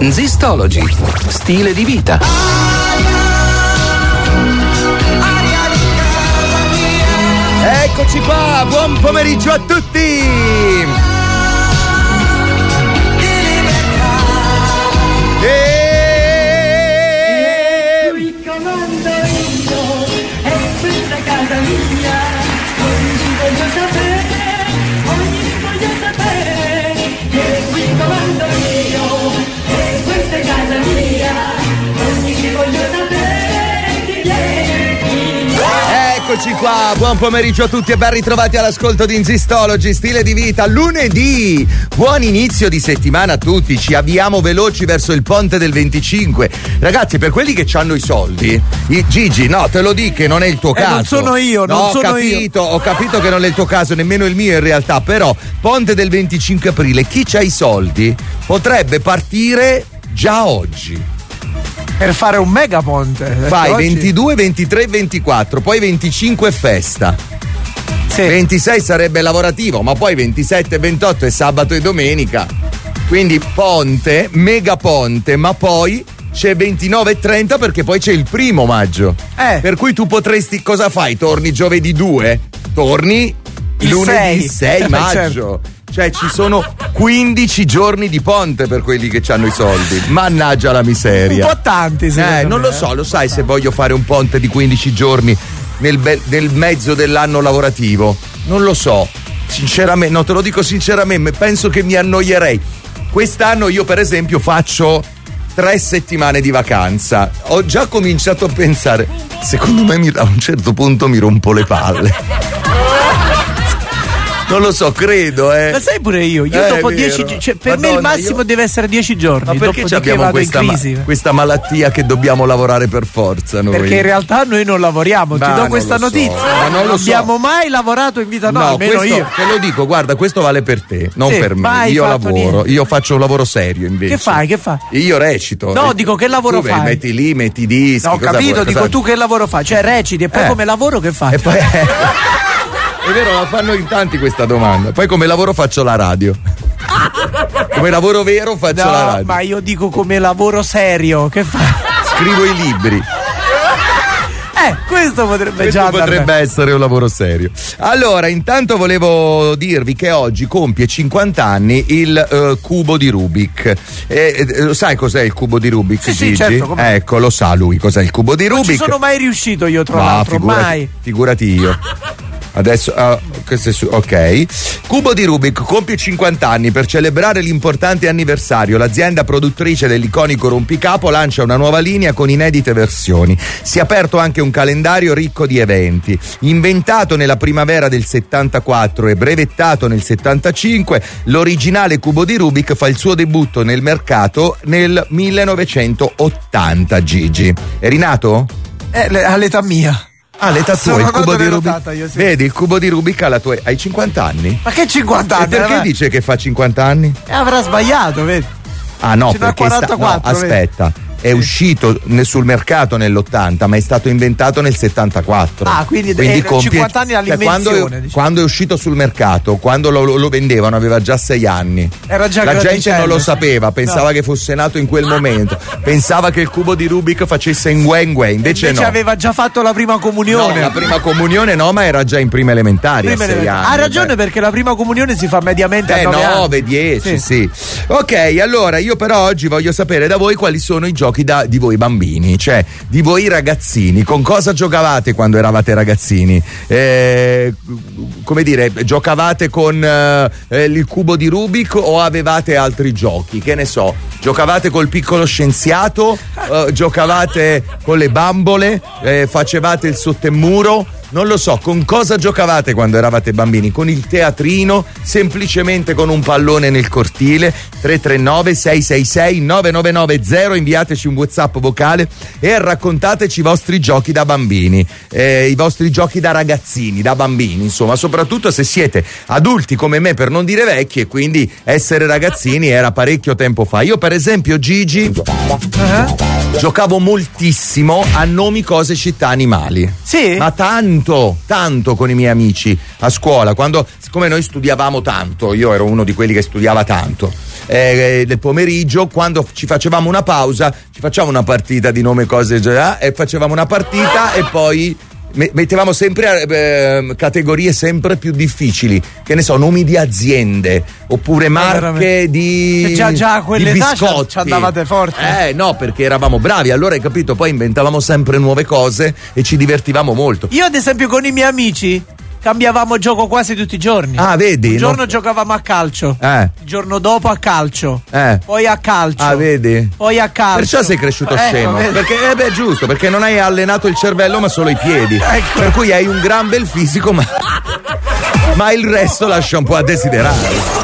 Zistology, stile di vita. Eccoci qua, buon pomeriggio a tutti! Qui comando io, è questa casa mia, ogni voglio sapere, che qui comando io, è questa casa mia, ogni voglio sapere, chi viene qui. Eccoci qua, buon pomeriggio a tutti e ben ritrovati all'ascolto di Zistology, stile di vita, lunedì! Buon inizio di settimana a tutti, ci avviamo veloci verso il ponte del 25. Ragazzi, per quelli che hanno i soldi, Gigi, no, te lo dico che non è il tuo caso. Non sono io, non sono io. Ho capito che non è il tuo caso, nemmeno il mio in realtà, però ponte del 25 aprile, chi c'ha i soldi potrebbe partire già oggi. Per fare un mega ponte. Fai oggi... 22, 23, 24, poi 25 è festa. Sì. 26 sarebbe lavorativo, ma poi 27 e 28 è sabato e domenica. Quindi ponte, mega ponte, ma poi c'è 29 e 30 perché poi c'è il 1° maggio. Per cui tu potresti, cosa fai? Torni giovedì 2? Torni lunedì 6 maggio. Certo. Cioè ci sono 15 giorni di ponte per quelli che hanno i soldi. Mannaggia la miseria. Un po' tanti, non lo so, lo sai se voglio fare un ponte di 15 giorni nel mezzo dell'anno lavorativo? Non lo so. Sinceramente, no, te lo dico sinceramente, penso che mi annoierei. Quest'anno io per esempio faccio 3 settimane di vacanza. Ho già cominciato a pensare, secondo me a un certo punto mi rompo le palle. Non lo so, credo, Ma sai pure io dopo 10, cioè per me il massimo deve essere 10 giorni. Ma perché abbiamo questa malattia che dobbiamo lavorare per forza noi? Perché in realtà noi non lavoriamo, ti do questa notizia. Ma non lo abbiamo mai lavorato in vita nostra, almeno io. Te lo dico, guarda, questo vale per te, non per me. Io lavoro, niente. Io faccio un lavoro serio invece. Che fai? Io recito. No, dico che lavoro tu fai? Metti lì, metti i dischi. No, ho capito, dico tu che lavoro fai? Cioè reciti e poi come lavoro che fai? E poi è vero, la fanno in tanti questa domanda. Poi come lavoro faccio la radio. Come lavoro vero faccio la radio. Ma io dico come lavoro serio, che fai? Scrivo i libri. Questo potrebbe essere un lavoro serio. Allora, intanto volevo dirvi che oggi compie 50 anni il cubo di Rubik. Lo sai cos'è il cubo di Rubik, sì, Gigi? Sì, certo. Ecco, lo sa lui cos'è il cubo di Rubik. Non ci sono mai riuscito io, tra l'altro, mai. Figurati io. Adesso, ok. Cubo di Rubik compie 50 anni. Per celebrare l'importante anniversario, l'azienda produttrice dell'iconico rompicapo lancia una nuova linea con inedite versioni. Si è aperto anche un calendario ricco di eventi. Inventato nella primavera del 74 e brevettato nel 75, l'originale cubo di Rubik fa il suo debutto nel mercato nel 1980. Gigi, eri nato? All'età mia. L'età tua, il cubo di Rubik. Io, sì. Vedi, il cubo di Rubik hai 50 anni? Ma che 50 anni? E perché dice che fa 50 anni? Avrà sbagliato, vedi? No, perché 44, aspetta. È uscito sul mercato nell'80, ma è stato inventato nel 74. Quindi compie 50 anni all'invenzione. Quando è uscito sul mercato, quando lo vendevano, aveva già 6 anni. Era già La gente non lo sapeva, pensava che fosse nato in quel momento. Pensava che il cubo di Rubik facesse in Ngwe, invece no. Aveva già fatto la prima comunione. No, la prima comunione no, ma era già in prima elementare. Ha ragione, perché la prima comunione si fa mediamente a 9, 10, sì. Ok, allora io però oggi voglio sapere da voi quali sono i giochi di voi bambini, cioè di voi ragazzini. Con cosa giocavate quando eravate ragazzini? Come dire, giocavate con il cubo di Rubik o avevate altri giochi? Che ne so, giocavate col piccolo scienziato, giocavate con le bambole, facevate il sottemuro? Non lo so, con cosa giocavate quando eravate bambini? Con il teatrino? Semplicemente con un pallone nel cortile? 339 666 9990, inviateci un WhatsApp vocale e raccontateci i vostri giochi da bambini, i vostri giochi da ragazzini, da bambini, insomma, soprattutto se siete adulti come me, per non dire vecchi, e quindi essere ragazzini era parecchio tempo fa. Io per esempio, Gigi, giocavo moltissimo a nomi, cose, città, animali. Sì? Ma tanto con i miei amici a scuola, siccome noi studiavamo tanto, io ero uno di quelli che studiava tanto, del pomeriggio, quando ci facevamo una pausa, ci facciamo una partita di nome cose già, e facevamo una partita e poi mettevamo sempre categorie sempre più difficili, che ne so, nomi di aziende oppure marche di già quelle di biscotti. Ci andavate forte. No, perché eravamo bravi, allora hai capito, poi inventavamo sempre nuove cose e ci divertivamo molto. Io ad esempio con i miei amici cambiavamo gioco quasi tutti i giorni. Ah, vedi? Un giorno giocavamo a calcio, il giorno dopo a calcio, poi a calcio. Ah, vedi? Poi a calcio. Perciò sei cresciuto scemo. Vedi. Perché giusto, perché non hai allenato il cervello ma solo i piedi. Ecco. Per cui hai un gran bel fisico ma il resto lascia un po' a desiderare.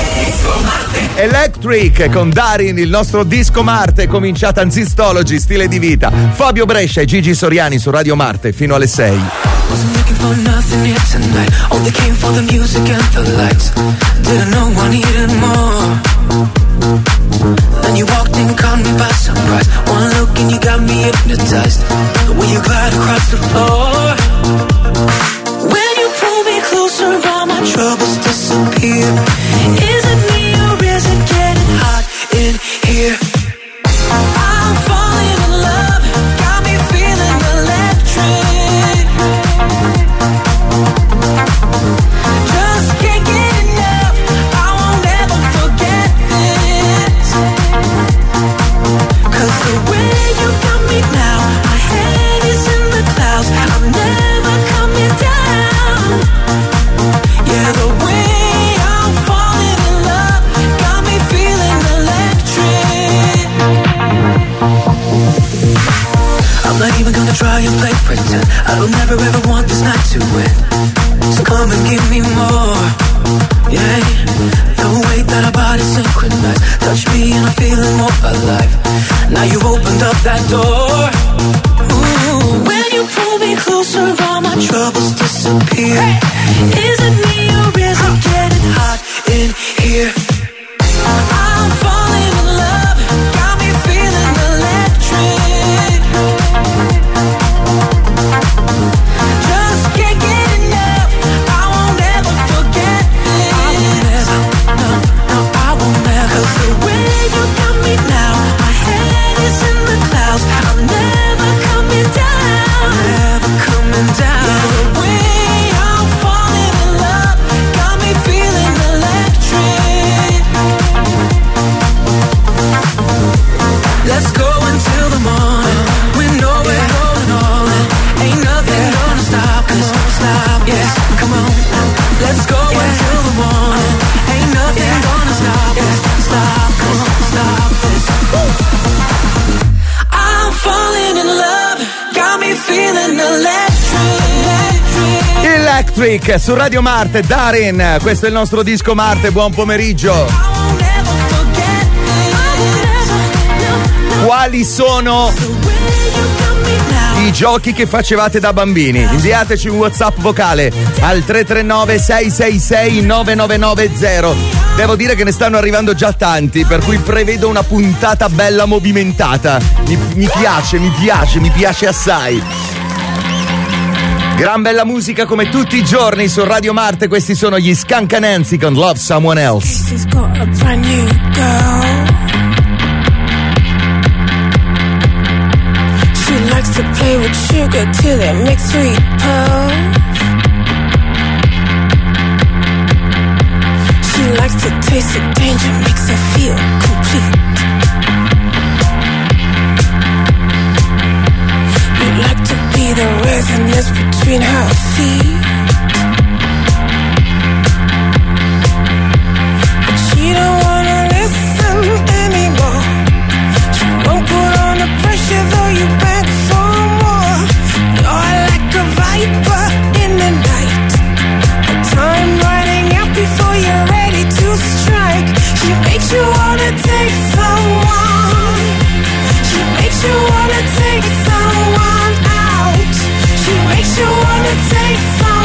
Electric con Darin, il nostro disco Marte, è cominciata Transistology, stile di vita. Fabio Brescia e Gigi Soriani su Radio Marte fino alle 6. Wasn't looking for nothing here tonight. Only came for the music and the lights. Didn't know I needed more. Then you walked in, caught me by surprise. One look and you got me hypnotized. The way you glide across the floor. When you pull me closer, all my troubles disappear. Is it me or is it getting hot in here? I'm falling in love, got me feeling electric. Just can't get enough, I won't ever forget this. 'Cause the way you got me now, my head is in the clouds, I'm never coming down. Yeah, the way I'm falling in love got me feeling electric. I'm not even gonna try and play pretend. I don't ever want this night to end. So come and give me more. Yeah, the way that our bodies synchronize. Touch me and I'm feeling more alive. Now you've opened up that door. Ooh, when you pull me closer, all my troubles disappear. Is it me or is it getting hot in here? I'm falling in love, got me feeling electric. Just can't get enough, I won't ever forget this. No, I won't ever. 'Cause the way you got me now, my head is in the clouds, I'm never coming down. Never coming down. Yeah, the way I'm falling in love got me feeling electric. Let's go until the morning. We know we're going all in. Ain't nothing gonna stop us. Stop, yeah, come on. Let's go until the morning. Ain't nothing gonna stop us. Stop us, stop us. I'm falling in love, got me feeling electric. Electric su Radio Marte, Darin, questo è il nostro disco Marte, buon pomeriggio. I won't ever forget this. Quali sono The way you got me now. i giochi che facevate da bambini? Inviateci un WhatsApp vocale al 339 666 9990. Devo dire che ne stanno arrivando già tanti, per cui prevedo una puntata bella movimentata. Mi piace assai. Gran bella musica come tutti i giorni su Radio Marte, questi sono gli Skunk Anansi con Love Someone Else. She's got a brand new girl. She likes to play with sugar till it makes sweet pearls. She likes to taste the danger, makes her feel complete. You'd like to be the resonance between her feet. But she don't wanna listen anymore. She won't put on the pressure though you beg for more. You're like a viper in the night. A time running out before you're ready to strike. She makes you wanna take someone. She makes you wanna take someone out. She makes you wanna take someone.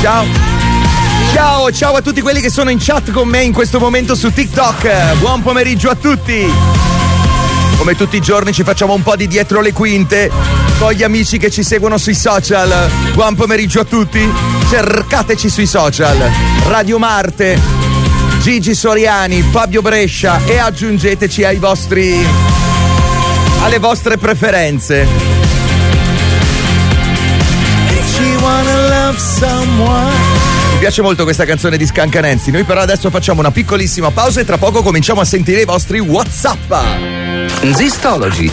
Ciao a tutti quelli che sono in chat con me in questo momento su TikTok. Buon pomeriggio a tutti. Come tutti i giorni ci facciamo un po' di dietro le quinte con gli amici che ci seguono sui social. Buon pomeriggio a tutti. Cercateci sui social. Radio Marte, Gigi Soriani, Fabio Brescia e aggiungeteci alle vostre preferenze. Mi piace molto questa canzone di Scancanensi. Noi però adesso facciamo una piccolissima pausa e tra poco cominciamo a sentire i vostri WhatsApp. Zistology.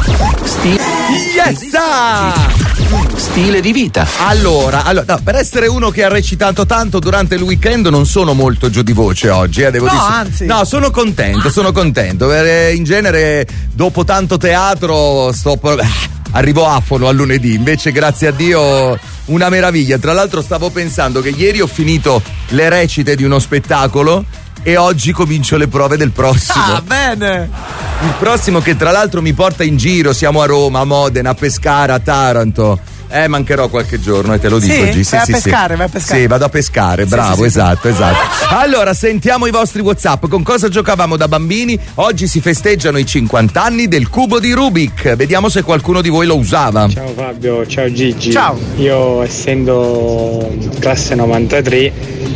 Stile di vita. Allora, no, per essere uno che ha recitato tanto durante il weekend non sono molto giù di voce oggi, devo dire. Anzi. No, sono contento. In genere dopo tanto teatro arrivo afono al lunedì, invece grazie a Dio una meraviglia. Tra l'altro stavo pensando che ieri ho finito le recite di uno spettacolo e oggi comincio le prove del prossimo. Bene! Il prossimo che tra l'altro mi porta in giro, siamo a Roma, a Modena, a Pescara, a Taranto. Mancherò qualche giorno e te lo dico, G. Vai a pescare. Sì, vado a pescare, bravo, esatto. Allora, sentiamo i vostri WhatsApp. Con cosa giocavamo da bambini? Oggi si festeggiano i 50 anni del cubo di Rubik. Vediamo se qualcuno di voi lo usava. Ciao Fabio, ciao Gigi. Ciao. Io essendo classe 93,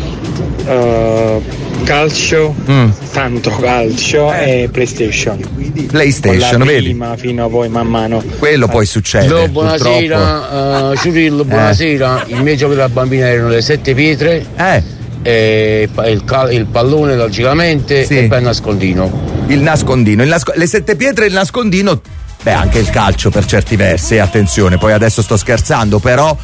calcio, tanto calcio e PlayStation, vedi? Prima fino a poi man mano. Quello poi succede. Buonasera, Ciurillo, buonasera. Il mio gioco da bambina erano le 7 pietre. Il pallone logicamente e poi il nascondino. Le 7 pietre e il nascondino. Anche il calcio per certi versi, attenzione, poi adesso sto scherzando, però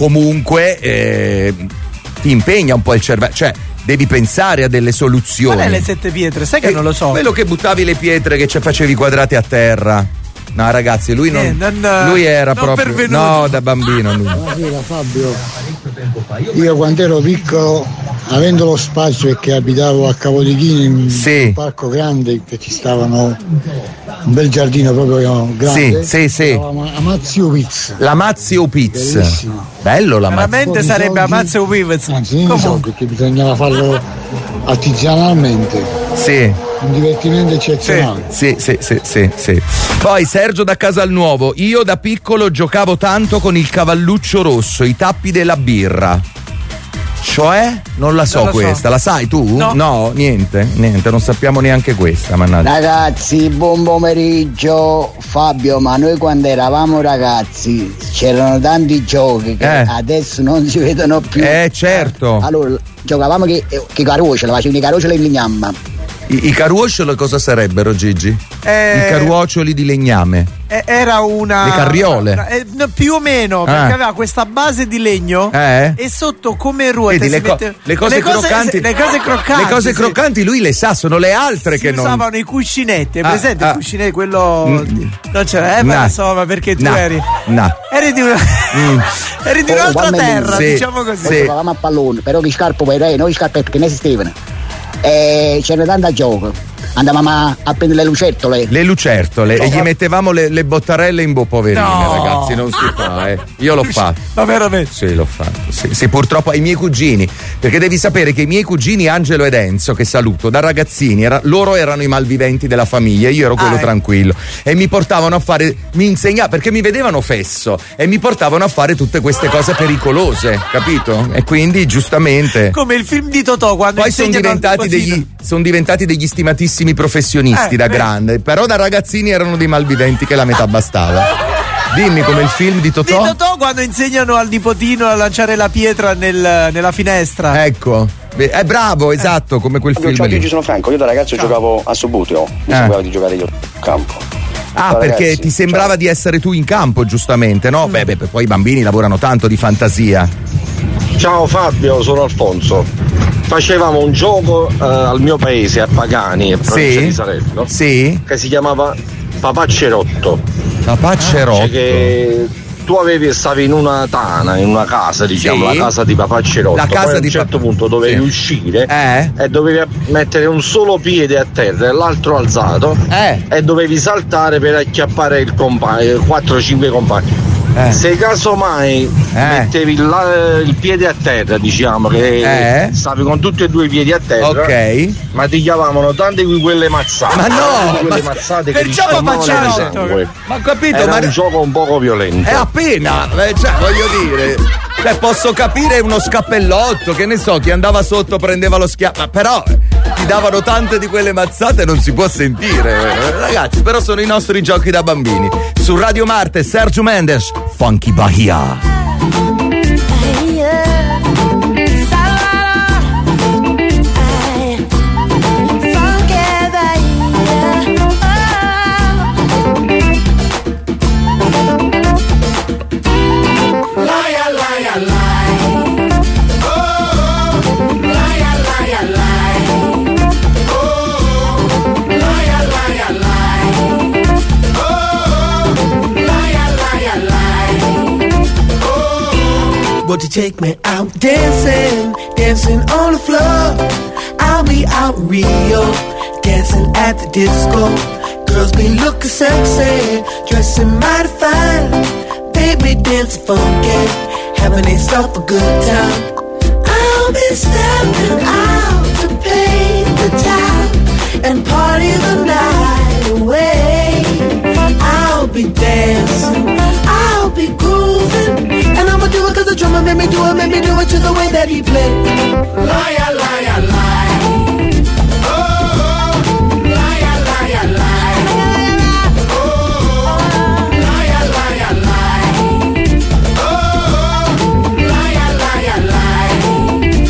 comunque ti impegna un po' il cervello, cioè devi pensare a delle soluzioni. Qual è le 7 pietre? Sai che non lo so. Quello che buttavi le pietre, che facevi i quadrati a terra. No ragazzi, lui era non proprio pervenuto. No, da bambino lui. Buonasera Fabio. Io quando ero piccolo, avendo lo spazio e che abitavo a Capodichino in un parco grande che ci stavano un bel giardino proprio grande. Stavamo a Mazio Piz. La Mazio Piz. Bellissimo. Bello la Mazio. Veramente sarebbe a Mazio Piz. Anzi, non so perché bisognava farlo artigianalmente. Un divertimento eccezionale. Sì. Poi Sergio da Casalnuovo. Io da piccolo giocavo tanto con il cavalluccio rosso, i tappi della birra. Cioè? Non la so questa, la sai tu? No, niente, non sappiamo neanche questa, mannaggia. Ragazzi, buon pomeriggio. Fabio, ma noi quando eravamo ragazzi c'erano tanti giochi che adesso non si vedono più. Certo. Allora, giocavamo che carucciole, facevano i caruccioli in legnamma. I caruoccioli cosa sarebbero, Gigi? I caruoccioli di legname. Era una. Le carriole. Più o meno, perché aveva questa base di legno e sotto come ruote. Vedi, le cose croccanti. Le cose croccanti. Le cose croccanti lui le sa, sono le altre che non. Usavano i cuscinetti, è presente il cuscinetto, quello. Non c'era, ma insomma, perché tu eri. Eri di una. Eri di un'altra terra, diciamo così. Giocavamo a pallone, però che scarpe poi noi scarpe perché ne esistevano. C'era tanto gioco. Andavamo a prendere le lucertole. E gli mettevamo le bottarelle in bocca, poverine, ragazzi, non si fa, Io l'ho fatto. Ma veramente? Sì, l'ho fatto. Sì, purtroppo ai miei cugini, perché devi sapere che i miei cugini Angelo ed Enzo, che saluto, da ragazzini, loro erano i malviventi della famiglia, io ero quello tranquillo. E mi portavano a fare, perché mi vedevano fesso e mi portavano a fare tutte queste cose pericolose, capito? E quindi giustamente. Come il film di Totò quando poi sono diventati degli stimatissimi professionisti da grande, però da ragazzini erano dei malviventi che la metà bastava. Dimmi, come il film di Totò? Di Totò quando insegnano al nipotino a lanciare la pietra nella finestra. Ecco. Bravo, esatto, come quel film lì. Io sono Franco, io da ragazzo giocavo a Subbuteo, mi sembrava di giocare io in campo. Perché ragazzi, ti sembrava di essere tu in campo, giustamente, no? Poi i bambini lavorano tanto di fantasia. Ciao Fabio, sono Alfonso. Facevamo un gioco al mio paese, a Pagani, in provincia di Salerno, che si chiamava Papaccerotto. Cioè che tu stavi in una tana, in una casa, diciamo, la casa di Papaccerotto. La casa poi a un certo punto dovevi uscire e dovevi mettere un solo piede a terra e l'altro alzato e dovevi saltare per acchiappare il compagno, 4-5 compagni. se casomai mettevi il piede a terra, diciamo che stavi con tutti e due i piedi a terra, ok, ma ti chiamavano tante di quelle mazzate. Ma no, quelle mazzate che perciò ti sangue. Ma ho capito, era un gioco un poco violento. È appena, cioè voglio dire, posso capire uno scappellotto, che ne so, chi andava sotto prendeva lo schiaffo, però ti davano tante di quelle mazzate, non si può sentire, ragazzi. Però sono i nostri giochi da bambini. Su Radio Marte, Sergio Mendes, Funky Bahia. Won't you take me out dancing, dancing on the floor? I'll be out in Rio, dancing at the disco. Girls be looking sexy, dressing mighty fine. Baby dancing funky, having themselves a good time. I'll be stepping out to pay the time and party the night away. I'll be dancing, I'll be grooving, and I'ma do it 'cause the drummer made me do it to the way that he plays. Liar, liar, liar. Oh, liar, liar, liar. Oh, liar, liar, liar. Oh, liar, liar, liar.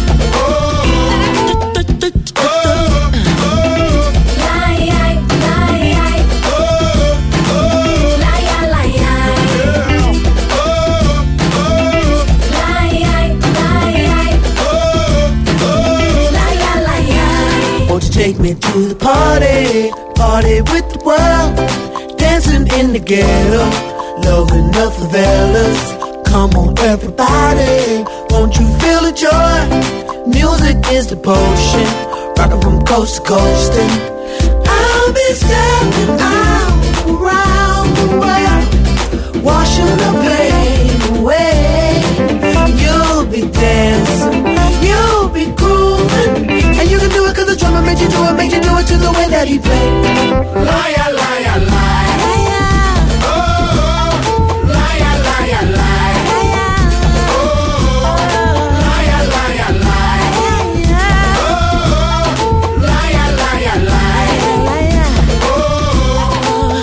Take me to the party, party with the world, dancing in the ghetto, loving the favelas. Come on everybody, won't you feel the joy? Music is the potion, rocking from coast to coast. And I'll be stepping out around the world, washing the pain away. You'll be dancing, you'll be grooving, and you can do it 'cause the drummer made you do it to the way that he played. Liar, liar, liar. Oh, liar, liar, liar. Oh, liar, liar, liar. Oh, liar, liar, liar. Oh,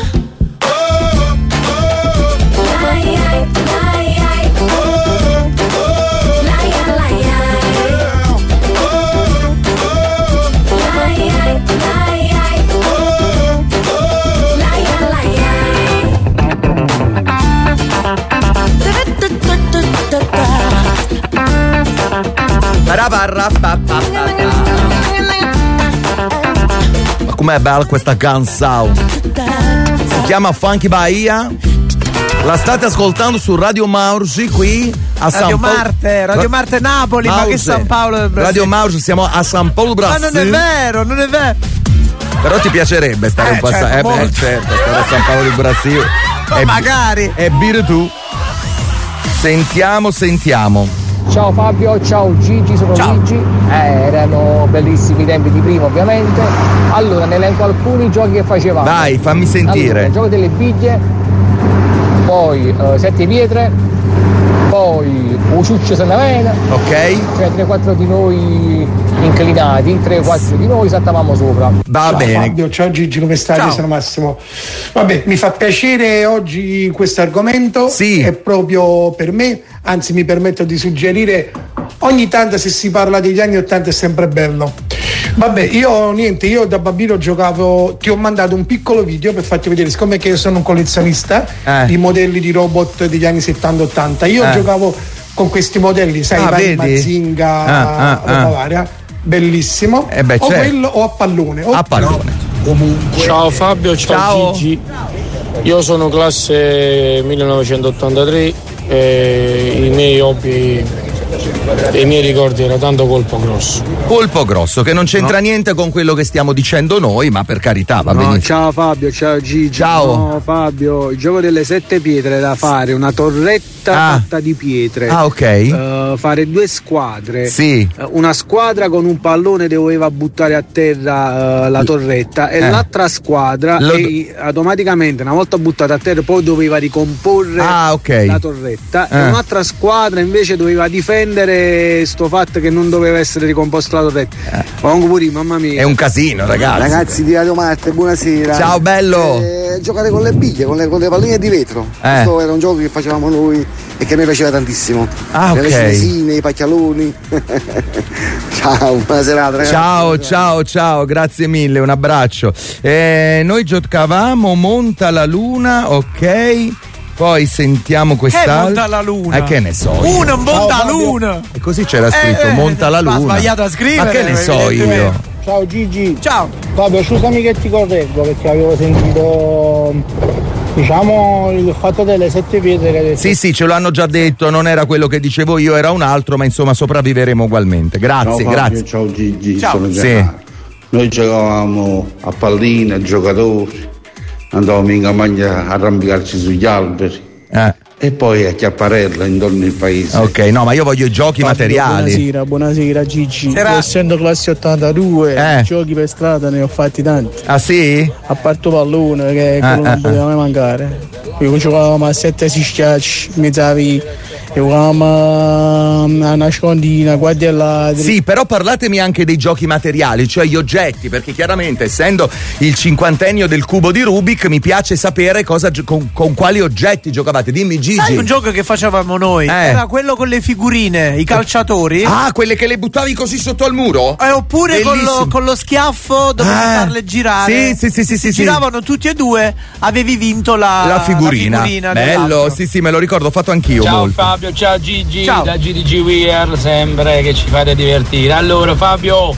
liar, liar. Ma com'è bella questa canzone? Si chiama Funky Bahia. La state ascoltando su Radio Maursi qui a San Paolo. Radio Marte Napoli, Mause. Ma che San Paolo del Brasile? Radio Maursi, siamo a San Paolo Brasile. Ma non è vero, non è vero. Però ti piacerebbe stare un po' certo, certo, stare a San Paolo del Brasile. Magari. E bire tu. Sentiamo. Ciao Fabio, ciao Gigi, sono Luigi. Erano bellissimi i tempi di prima, ovviamente. Allora, ne elenco alcuni giochi che facevamo. Dai, fammi sentire. Allora, il gioco delle biglie, poi 7 pietre, poi Uciuccio Sannavena. Ok. Cioè 3-4 di noi inclinati, 3-4 di noi saltavamo sopra. Va ciao bene. Fabio, ciao Gigi, come stai? Ciao. Sono Massimo. Vabbè, mi fa piacere oggi questo argomento. Sì. È proprio per me, anzi mi permetto di suggerire, ogni tanto se si parla degli anni 80 è sempre bello. Vabbè, io da bambino giocavo, ti ho mandato un piccolo video per farti vedere, siccome che io sono un collezionista di modelli di robot degli anni 70-80, io giocavo con questi modelli, sai, vari Mazinga, roba varia, bellissimo. O quello o a pallone. A pallone. Comunque. Ciao Fabio, ciao Gigi. Io sono classe 1983 e i miei hobby I miei ricordi era tanto colpo grosso. Colpo grosso, che non c'entra niente con quello che stiamo dicendo noi, ma per carità va benissimo. Ciao Fabio, ciao Gigi. Ciao. No, Fabio, il gioco delle 7 pietre da fare, una torretta fatta di pietre. Ok. Fare 2 squadre. Sì. Una squadra con un pallone doveva buttare a terra la torretta e l'altra squadra automaticamente, una volta buttata a terra, poi doveva ricomporre la torretta e un'altra squadra invece doveva difendere sto fatto che non doveva essere ricomposta la torretta. Mamma mia. È un casino, ragazzi. Ragazzi di Radio Marte, buonasera. Ciao bello. Giocare con le biglie, con le palline di vetro. Questo era un gioco che facevamo noi e che mi piaceva tantissimo. Le cinesine, i pacchialoni. Ciao, buona serata ragazzi. Ciao, grazie mille, un abbraccio. Noi giocavamo Monta la Luna, ok. Poi sentiamo quest'altro. Monta la Luna. Che ne so. Monta la Luna. E così c'era scritto Monta la Luna. Ha sbagliato a scrivere. Ma che ne so io? Ciao Gigi. Ciao. Fabio, scusami che ti correggo perché avevo sentito, diciamo, il fatto delle 7 pietre che hai detto. Sì, ce l'hanno già detto, non era quello che dicevo io, era un altro, ma insomma sopravviveremo ugualmente. Grazie, Fabio, grazie. Ciao Gigi, Ciao. sono Giancarlo. Noi giocavamo a palline, giocatori, andavamo in campagna a arrampicarci sugli alberi. E poi a chiapparella intorno al paese. Ok, no, ma io voglio i giochi materiali. Buonasera Gigi. Essendo classe 82, giochi per strada ne ho fatti tanti. Ah sì? A parte pallone, che quello non poteva mai mancare. Io giocavamo a 7 schiacci, mezzavi, giocavamo a nascondina, guardellati. Sì, però parlatemi anche dei giochi materiali, cioè gli oggetti, perché chiaramente essendo il 50ennio del cubo di Rubik mi piace sapere con quali oggetti giocavate. Dimmi Gigi. Sai un gioco che facevamo noi? Era quello con le figurine, i calciatori. Quelle che le buttavi così sotto al muro? Oppure con lo schiaffo dovevi farle girare. Sì. Giravano tutti e due, avevi vinto la figurina. Bello, sì, me lo ricordo, ho fatto anch'io. Ciao molto. Fabio, ciao Gigi, ciao. Da GDG Weir, sempre che ci fate divertire. Allora Fabio,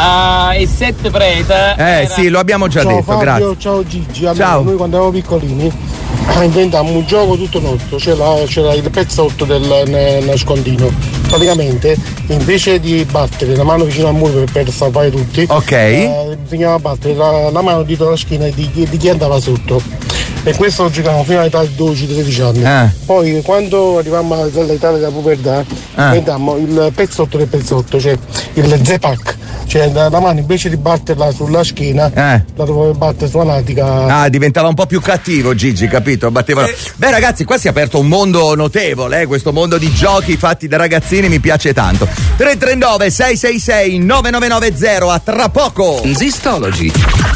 e 7 prete. Sì, lo abbiamo già detto, Fabio, grazie. ciao Gigi. Allora, noi quando eravamo piccolini inventammo un gioco tutto nostro, c'era il pezzotto del nascondino. Praticamente invece di battere la mano vicino al muro per salvare tutti, bisognava battere la mano dietro la schiena di chi andava sotto. E questo lo giocavamo fino all'età di 12-13 anni. Poi quando arrivavamo all'età della pubertà inventammo il pezzotto del pezzotto, cioè il zepac. Cioè la mano invece di batterla sulla schiena la dovevo battere sulla natica. Diventava un po' più cattivo Gigi, capito? Battevano. Beh ragazzi, qua si è aperto un mondo notevole, questo mondo di giochi fatti da ragazzini mi piace tanto. 339 666 9990, a tra poco. Zistology.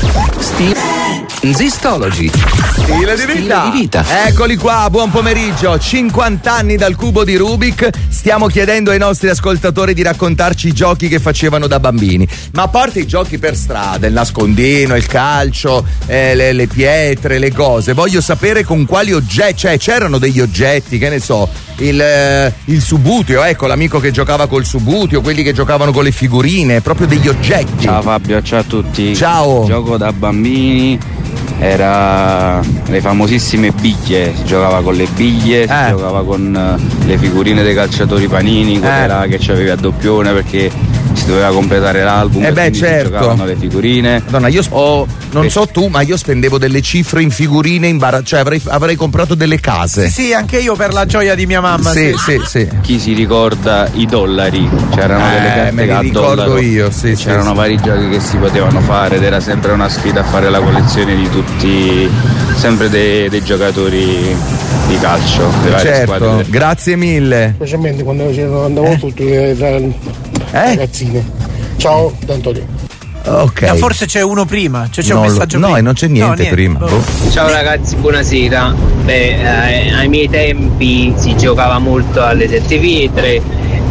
Zistology. Stile di vita. Eccoli qua, buon pomeriggio. 50 anni dal cubo di Rubik. Stiamo chiedendo ai nostri ascoltatori di raccontarci i giochi che facevano da bambini. Ma a parte i giochi per strada, il nascondino, il calcio, le pietre, le cose, voglio sapere con quali oggetti, cioè c'erano degli oggetti, che ne so, il subuteo, ecco, l'amico che giocava col subuteo, quelli che giocavano con le figurine, proprio degli oggetti. Ciao Fabio, ciao a tutti. Ciao. Il gioco da bambini era le famosissime biglie, si giocava con le biglie, si giocava con le figurine dei calciatori Panini, quella che c'aveva a doppione perché si doveva completare l'album, certo. Si giocavano le figurine. Madonna, io non so tu, ma io spendevo delle cifre in figurine cioè avrei comprato delle case. Sì, anche io per la gioia di mia mamma. Sì. Chi si ricorda i dollari? C'erano delle carte me li a ricordo dollaro. Io, sì. C'erano vari giochi che si potevano fare ed era sempre una sfida a fare la collezione di tutti, sempre dei giocatori di calcio, le varie squadre. Grazie mille. Specialmente quando andavamo tutti ragazzine. Ciao, D'Antonio. Ok. Forse c'è uno prima, c'è un messaggio prima. No, non c'è niente prima. Ciao ragazzi, buonasera. Ai miei tempi si giocava molto alle 7 pietre,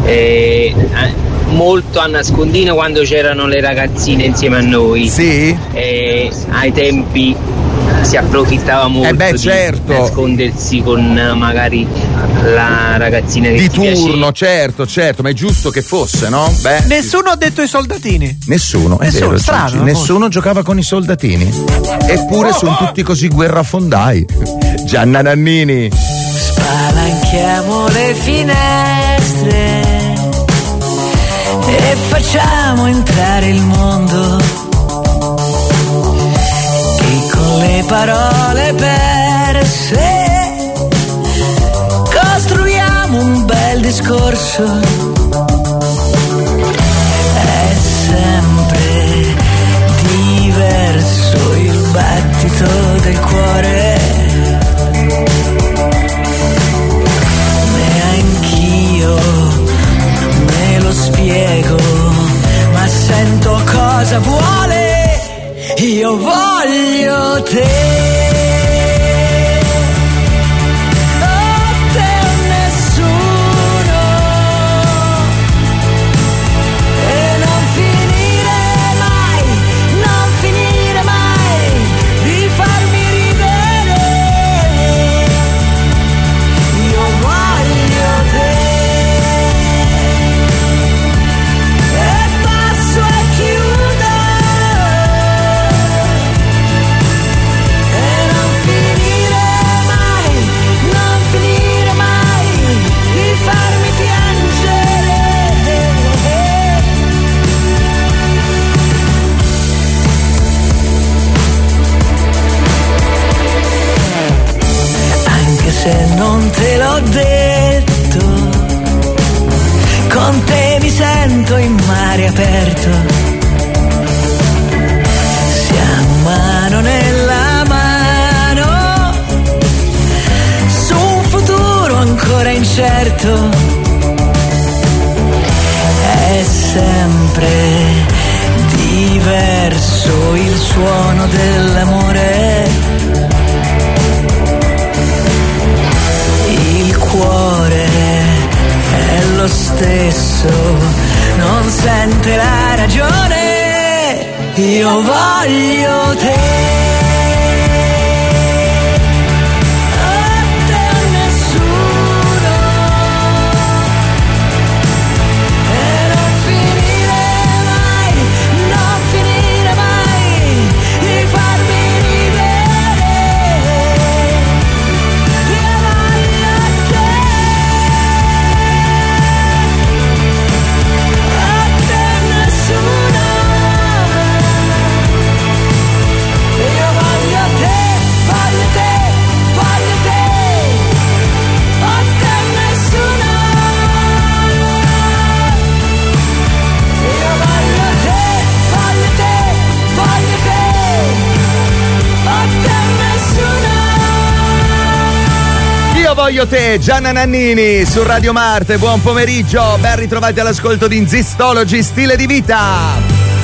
molto a nascondino quando c'erano le ragazzine insieme a noi. Sì. Ai tempi si approfittava molto di nascondersi con magari la ragazzina che di ti turno, piaceva. certo, ma è giusto che fosse, no? Beh, nessuno ha detto i soldatini. Nessuno, è vero, strano. Nessuno giocava con i soldatini. Eppure sono tutti così guerrafondai. Gianna Nannini. Spalanchiamo le finestre, e facciamo entrare il mondo, che con le parole perse costruiamo un bel discorso. È sempre diverso il battito del cuore, neanch'io me lo spiego, ma sento cosa vuole, io voglio te. Se non te l'ho detto, con te mi sento in mare aperto, siamo mano nella mano, su un futuro ancora incerto, è sempre diverso il suono dell'amore. Cuore è lo stesso, non sente la ragione, io voglio te. Voglio te, Gianna Nannini su Radio Marte, buon pomeriggio, ben ritrovati all'ascolto di Zistology, stile di vita.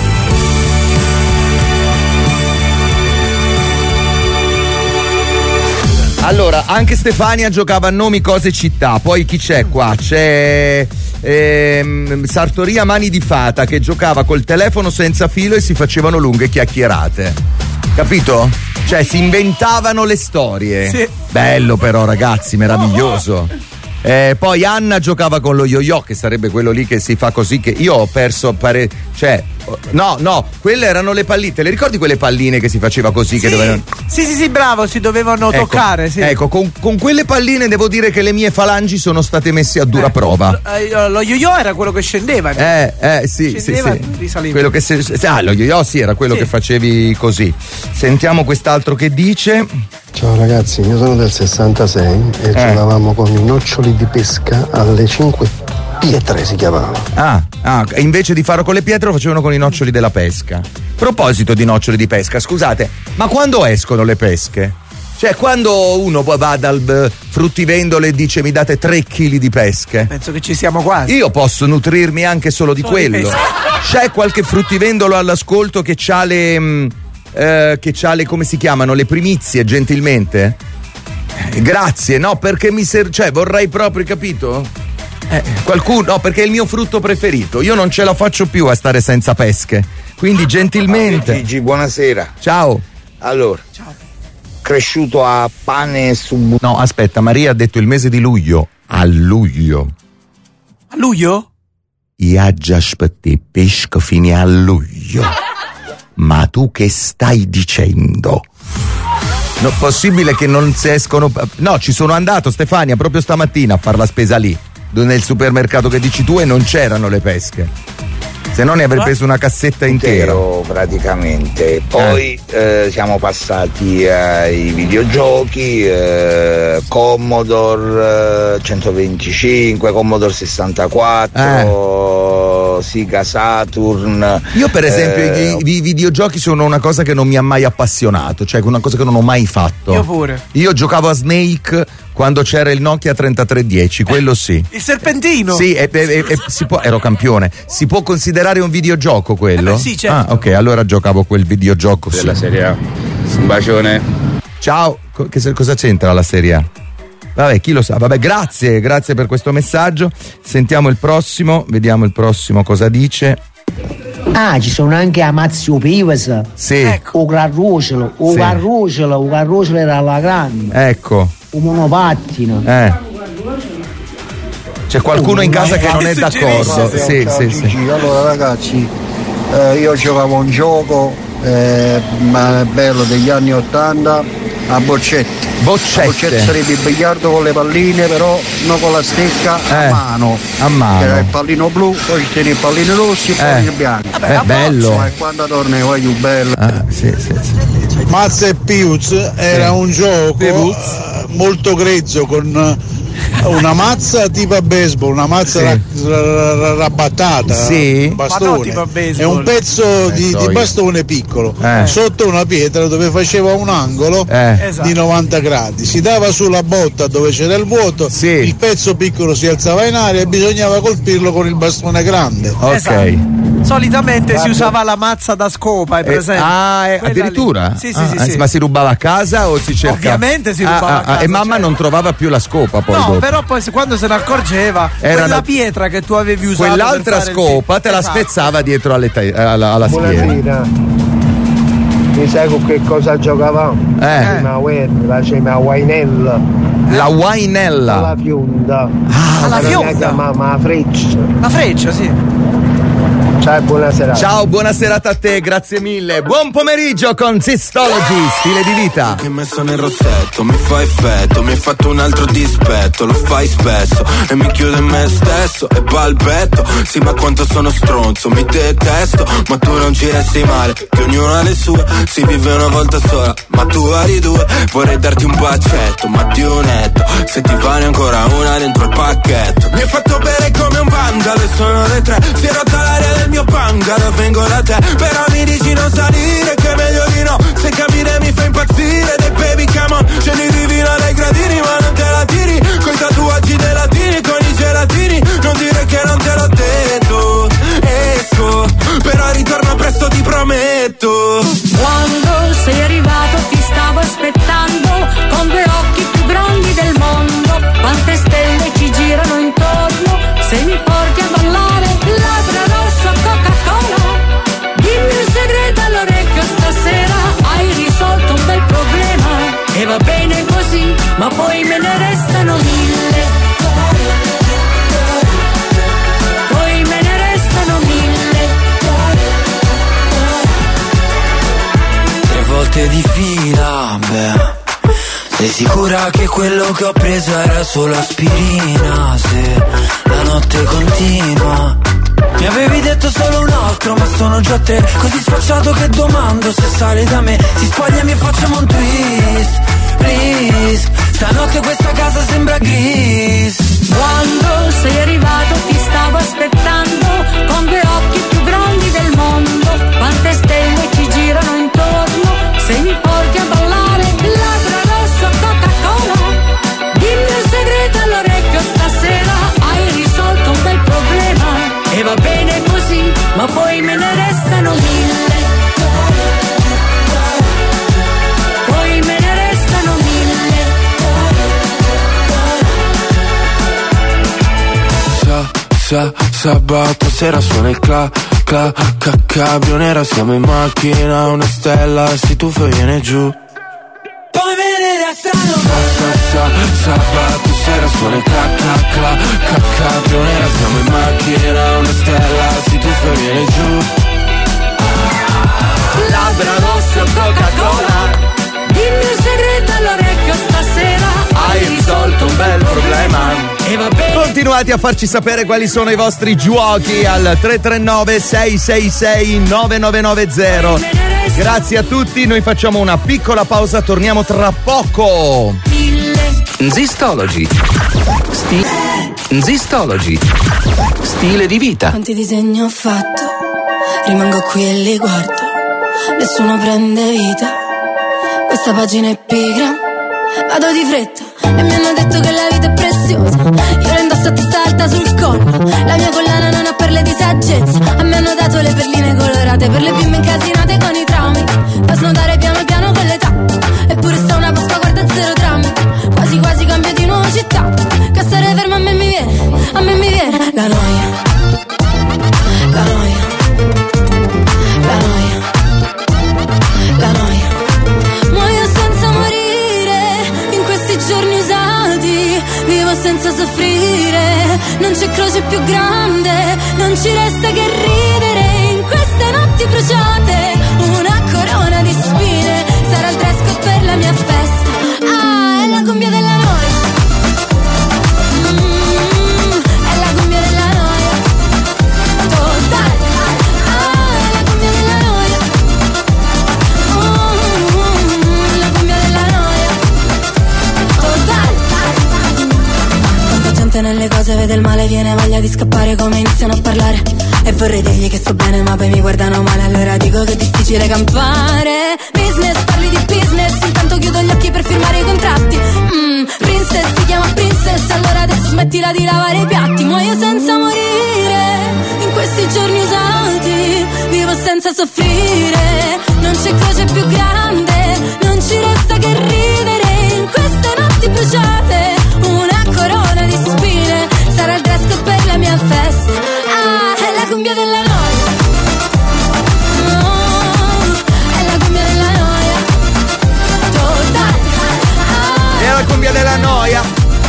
Allora, anche Stefania giocava a nomi, cose, città, poi chi c'è qua? C'è Sartoria Mani di Fata che giocava col telefono senza filo e si facevano lunghe chiacchierate, capito? Cioè si inventavano le storie. Sì. Bello però ragazzi, meraviglioso. Poi Anna giocava con lo yo-yo, che sarebbe quello lì che si fa così, che io ho perso cioè no, quelle erano le palline. Te le ricordi quelle palline che si faceva così? Sì, che dovevano... sì, bravo, si dovevano toccare, sì. Ecco, con quelle palline devo dire che le mie falangi sono state messe a dura prova. Lo yo-yo era quello che scendeva. Sì. Risaliva. Quello che lo yo-yo sì, era quello che facevi così. Sentiamo quest'altro che dice. Ciao ragazzi, io sono del 66 e giocavamo con i noccioli di pesca alle 5 pietre si chiamava. Invece di farlo con le pietre lo facevano con i noccioli della pesca. Proposito di noccioli di pesca, scusate, ma quando escono le pesche? Cioè quando uno va dal fruttivendolo e dice mi date 3 kg di pesche? Penso che ci siamo quasi. Io posso nutrirmi anche solo di quello. C'è qualche fruttivendolo all'ascolto che c'ha le come si chiamano, le primizie, gentilmente? Grazie, no, perché cioè vorrei proprio, capito? Qualcuno, no, perché è il mio frutto preferito. Io non ce la faccio più a stare senza pesche. Quindi gentilmente. Gigi, buonasera. Ciao. Allora. Ciao. Cresciuto a pane su. No, aspetta, Maria ha detto il mese di luglio. A luglio. A luglio? Io già aspetti pesco fino a luglio. Ma tu che stai dicendo? No, possibile che non si escono. No, ci sono andato, Stefania, proprio stamattina a fare la spesa lì, nel supermercato che dici tu, e non c'erano le pesche. se no ne avrei preso una cassetta intera. Praticamente. Poi siamo passati ai videogiochi, Commodore 125, Commodore 64, Sega Saturn. Io per esempio i videogiochi sono una cosa che non mi ha mai appassionato, cioè una cosa che non ho mai fatto. Io pure. Io giocavo a Snake quando c'era il Nokia 3310, quello sì. Il serpentino? Sì, ero campione. Si può considerare un videogioco quello? Sì, certo. Ah, ok, allora giocavo quel videogioco della Serie A. Un bacione. Ciao, cosa c'entra la Serie A? Vabbè, chi lo sa. Vabbè, grazie per questo messaggio. Sentiamo il prossimo, vediamo il prossimo cosa dice. Ah, ci sono anche Amazio Pivas. Sì. Ecco. O Carrucolo era alla grande. Ecco. Un monopattino. C'è qualcuno in casa che non è d'accordo. Sì. Allora ragazzi, io giocavo un gioco ma bello degli anni 80 a boccette. Boccette sarebbe il biliardo con le palline, però non con la stecca, a mano. Era il pallino blu, poi ci tieni i pallini rossi e i pallini bianchi. Bello. Ma quando torni vai più bello. Sì. Mazza e Piuz era un gioco molto grezzo, con una mazza tipo a baseball, una mazza rabbattata, bastone, e un pezzo di bastone piccolo sotto una pietra dove faceva un angolo di 90 gradi, si dava sulla botta dove c'era il vuoto, il pezzo piccolo si alzava in aria e bisognava colpirlo con il bastone grande. Solitamente si usava la mazza da scopa, è presente? Addirittura? Sì. Ma si rubava a casa o si cercava? Ovviamente si rubava a casa. E mamma non trovava più la scopa poi dopo. Però poi quando se ne accorgeva, quella pietra che tu avevi usato, quell'altra scopa te la spezzava dietro alla schiena. Buonasera. Mi sai con che cosa giocavamo? La Wainella. La Wainella? La fionda. La fionda? La chiamava la freccia. La freccia, sì. Ciao, buona serata. Ciao, buona serata a te, grazie mille. Buon pomeriggio con Sistology, stile di vita. Che messo nel rossetto, mi fa effetto, mi hai fatto un altro dispetto, lo fai spesso e mi chiudo in me stesso e balbetto. Sì, ma quanto sono stronzo, mi detesto, ma tu non ci resti male, che ognuno ha le sue, si vive una volta sola, ma tu vari due. Vorrei darti un bacetto, ma ti unetto, se ti vale ancora una dentro il pacchetto. Mi hai fatto bere come un vandalo e sono le 3, si è rotta l'aria del mio bungalow, vengo da te, però mi dici non salire, che è meglio di no, se capire mi fa impazzire. Dei baby come on, scendi divino dai gradini, ma non te la tiri, coi tatuaggi dei latini, con i gelatini, non dire che non te l'ho detto. Esco, però ritorno presto, ti prometto. Quando sei arrivato ti stavo aspettando, con due occhi più grandi del mondo, quante stelle ci girano intorno, se mi porti a ballare, labbra rosso, Coca-Cola, dimmi un segreto all'orecchio stasera, hai risolto un bel problema, e va bene così, ma poi me ne restano 1000. Poi me ne restano 1000. 3 volte di fila, beh. Sei sicura che quello che ho preso era solo aspirina? Se la notte continua. Mi avevi detto solo un altro, ma sono già 3. Così sfacciato che domando se sale da me. Si spoglia e mi facciamo un twist, please. Stanotte questa casa sembra gris. Quando sei arrivato ti stavo aspettando, con due occhi più grandi del mondo, quante stelle ci girano intorno, se mi porti a ballare, labbra rosso, Coca-Cola, dimmi un segreto all'orecchio stasera, hai risolto un bel problema, e va bene così, ma poi me ne restano 1000. Poi me ne restano 1000. Sabato sera suona il cabrio nera, siamo in macchina, una stella si tuffa e viene giù. Poi me ne restano Sabato sera suona il cabrio nera, siamo in macchina, una stella si tuffa e viene giù. Labbra rosso, Coca-Cola, dimmi un segreto all'orecchio stasera, hai risolto un bel problema, e va bene. continuate a farci sapere quali sono i vostri giochi al 339 666 9990. Grazie a tutti, noi facciamo una piccola pausa, torniamo tra poco. Zistology. Zistology. Stile di vita. Quanti disegni ho fatto, rimango qui e li guardo, nessuno prende vita, questa pagina è pigra, vado di fretta e mi hanno detto che la vita è preziosa, io la indosso a testa alta sul collo, la mia collana non ha perle di saggezza, a me hanno dato le perline colorate per le bimbe incasinate con i traumi, da snodare piano piano con l'età, eppure sta una Pasqua, guarda zero drammi, quasi quasi cambio di nuova città, che stare fermo a me mi viene la noia, la noia, la noia, la noia, muoio senza morire in questi giorni usati, vivo senza soffrire, non c'è croce più grande, non ci resta che ridere in queste notti bruciate, una corona di spine, sarà il dress code per la mia festa, ah, è la cumbia della noia. Nelle cose vede il male, viene voglia di scappare come iniziano a parlare, e vorrei dirgli che sto bene ma poi mi guardano male, allora dico che è difficile campare. Business, parli di business, intanto chiudo gli occhi per firmare i contratti. Princess, ti chiama princess, allora adesso smettila di lavare i piatti, muoio senza morire in questi giorni usati, vivo senza soffrire, non c'è croce più grande, non ci resta che ridere in queste notti bruciate, una corona di spine, sarà il dress code per la mia festa, ah, è la cumbia della noia, oh, è la cumbia della noia, totale, ah, è la cumbia della noia,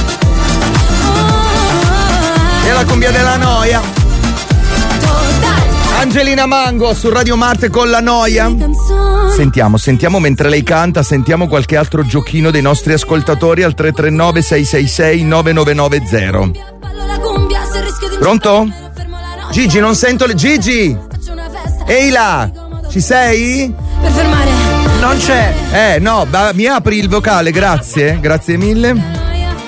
oh, è la cumbia della noia, totale. Angelina Mango su Radio Marte con La Noia. Sentiamo mentre lei canta, sentiamo qualche altro giochino dei nostri ascoltatori al 339 666 9990. Pronto? Gigi, non sento le... Gigi! Ehi là! Ci sei? Per fermare. Non c'è. No, mi apri il vocale, grazie mille.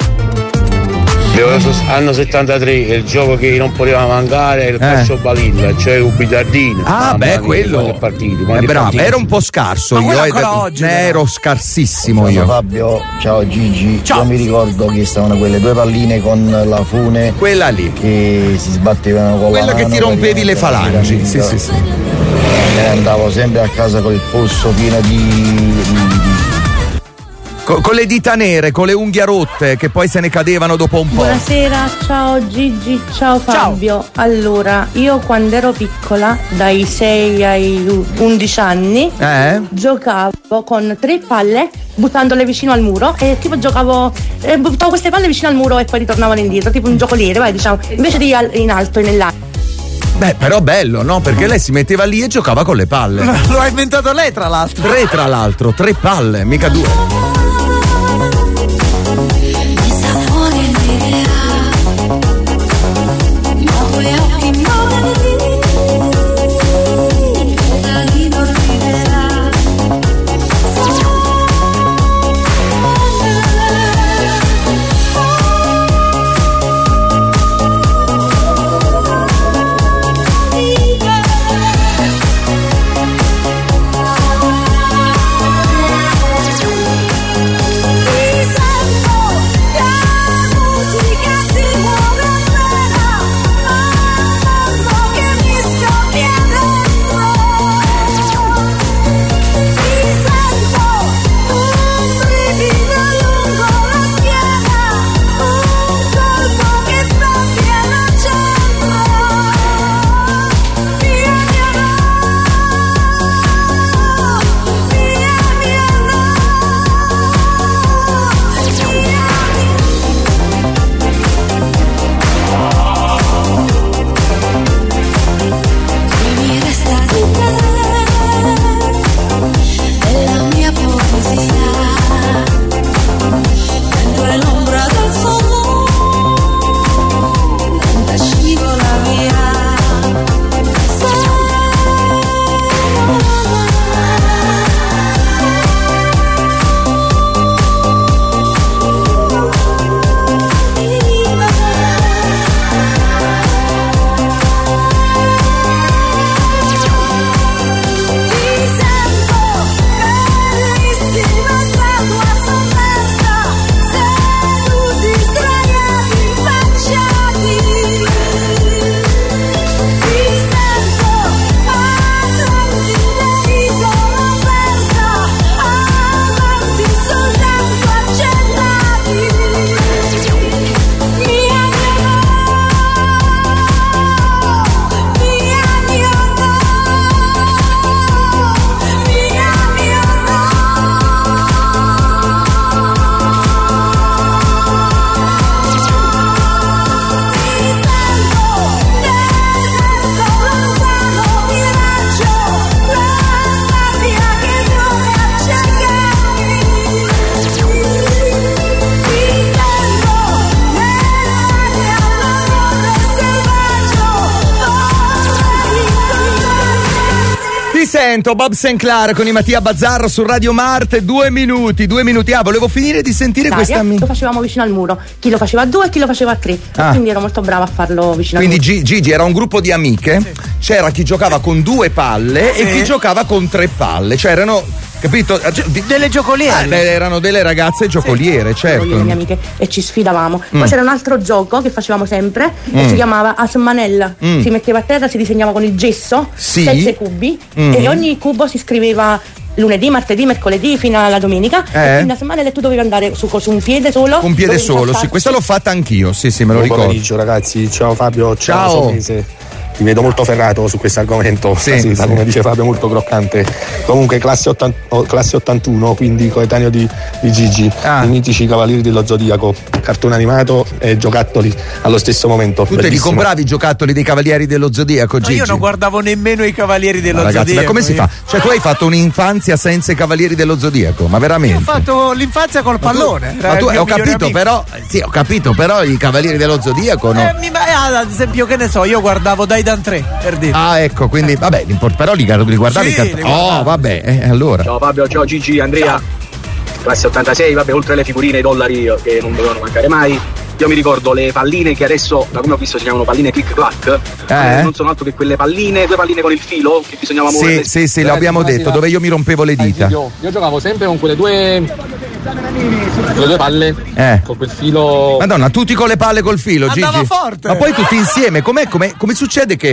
Anno 73 il gioco che non poteva mancare è il calcio balilla, cioè un biliardino. Ah, quello. Bravo, era un po' scarso. Ero scarsissimo io. Fabio, ciao Gigi. Ciao. Io mi ricordo che stavano quelle due palline con la fune. Quella lì. Che si sbattevano con quella che ti rompevi le falangi. Sì. Andavo sempre a casa con il polso pieno di con le dita nere, con le unghie rotte che poi se ne cadevano dopo un po'. Buonasera, ciao Gigi, ciao Fabio. Ciao. Allora, io quando ero piccola, dai 6 ai 11 anni, giocavo con 3 palle buttandole vicino al muro e tipo buttavo queste palle vicino al muro e poi ritornavano indietro, tipo un giocoliere, vai, diciamo, invece di in alto e nell'aria. Beh, però bello, no? Perché lei si metteva lì e giocava con le palle. Lo ha inventato lei, tra l'altro. 3 palle, mica 2. sento Bob Sinclair con i Mattia Bazzar su Radio Marte. 2 minuti. Volevo finire di sentire questa. Lo facevamo vicino al muro, chi lo faceva a 2 e chi lo faceva a 3. Quindi ero molto brava a farlo vicino quindi al muro. Gigi era un gruppo di amiche, c'era chi giocava con 2 palle e chi giocava con 3 palle, cioè erano, capito? Delle giocoliere. Erano delle ragazze giocoliere, certo. Con le mie amiche e ci sfidavamo. Poi c'era un altro gioco che facevamo sempre e si chiamava Asmanella. Si metteva a terra, si disegnava con il gesso 7 cubi e ogni cubo si scriveva lunedì, martedì, mercoledì fino alla domenica e quindi a Asmanella tu dovevi andare su un piede solo. Un piede solo, sì, questa l'ho fatta anch'io, sì, me lo ricordo. Buon pomeriggio ragazzi, ciao Fabio, ciao. Ti vedo molto ferrato su questo argomento, come dice Fabio, molto croccante. Comunque classe 81, quindi coetaneo di Gigi, i mitici Cavalieri dello Zodiaco, cartone animato e giocattoli allo stesso momento. Tu te li compravi i giocattoli dei Cavalieri dello Zodiaco, Gigi? Io non guardavo nemmeno i Cavalieri dello Zodiaco. Ma come si fa? Cioè tu hai fatto un'infanzia senza i Cavalieri dello Zodiaco, ma veramente? Io ho fatto l'infanzia col pallone. Ho capito, però i Cavalieri dello Zodiaco no. Ad esempio, che ne so, io guardavo Daidan 3 per dire. Ecco, quindi vabbè, però li guardavi. Allora. Ciao Fabio, ciao Gigi, Andrea. Classe 86, vabbè, oltre alle figurine e i dollari che non dovevano mancare mai. Io mi ricordo le palline che adesso, da come ho visto, si chiamano palline click clack. Non sono altro che quelle palline, 2 palline con il filo che bisognava muovere. Sì, l'abbiamo detto, dove io mi rompevo le dita. Io giocavo sempre con quelle due palle con quel filo. Madonna, tutti con le palle col filo, andava Gigi. Forte. Ma poi tutti insieme, come succede che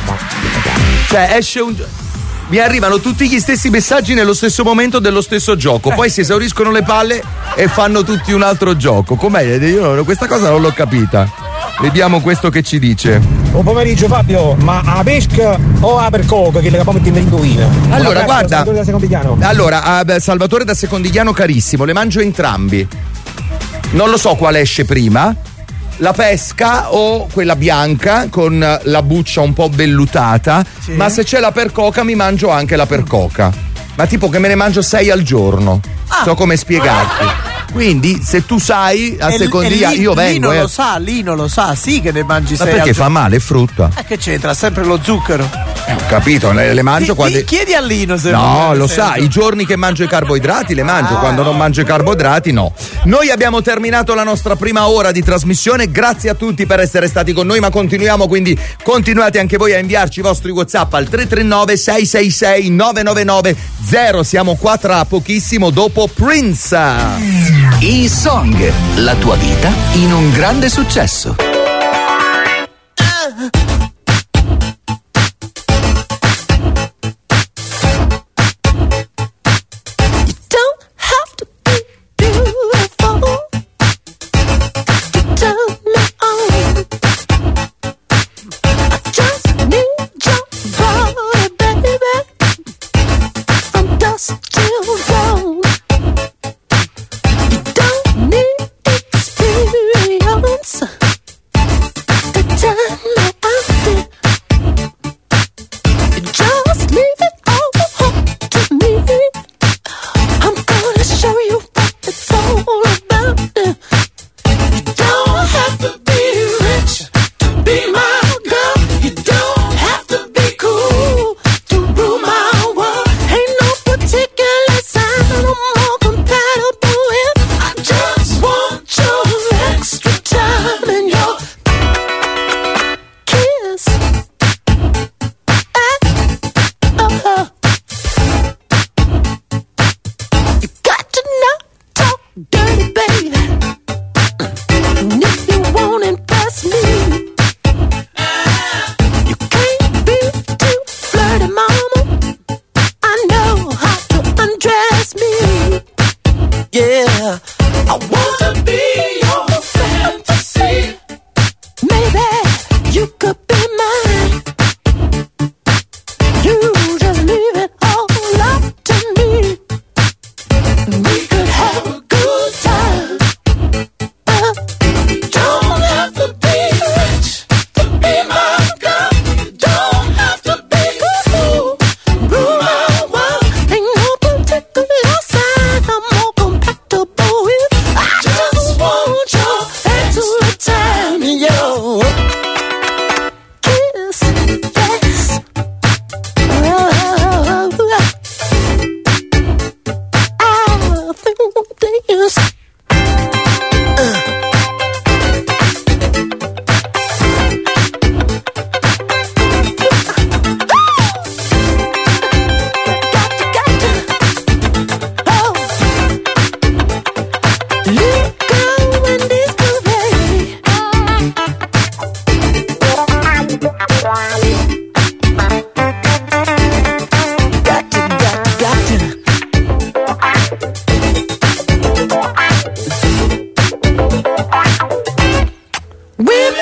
esce mi arrivano tutti gli stessi messaggi nello stesso momento dello stesso gioco, poi si esauriscono le palle e fanno tutti un altro gioco. Com'è? Io questa cosa non l'ho capita. Vediamo questo che ci dice. Buon pomeriggio Fabio, ma a pesca o a percoca che le capiamo in indovina? Allora guarda, Salvatore da Secondigliano carissimo, le mangio entrambi. Non lo so quale esce prima, la pesca o quella bianca con la buccia un po' vellutata, ma se c'è la percoca mi mangio anche la percoca, ma tipo che me ne mangio 6 al giorno. So come spiegarti. Quindi se tu sai a Secondigliano io vengo. Lino lo sa, sì che ne mangi 6 al giorno. Ma perché fa male, è frutta. Che c'entra? Sempre lo zucchero. Ho capito, le mangio quando. Chiedi a Lino se no, lo sa, i giorni che mangio i carboidrati le mangio, quando non mangio i carboidrati no. Noi abbiamo terminato la nostra prima ora di trasmissione, grazie a tutti per essere stati con noi, ma continuiamo, quindi continuate anche voi a inviarci i vostri WhatsApp al 339 666 9990. Siamo qua tra pochissimo dopo Prince. E-Song, la tua vita in un grande successo.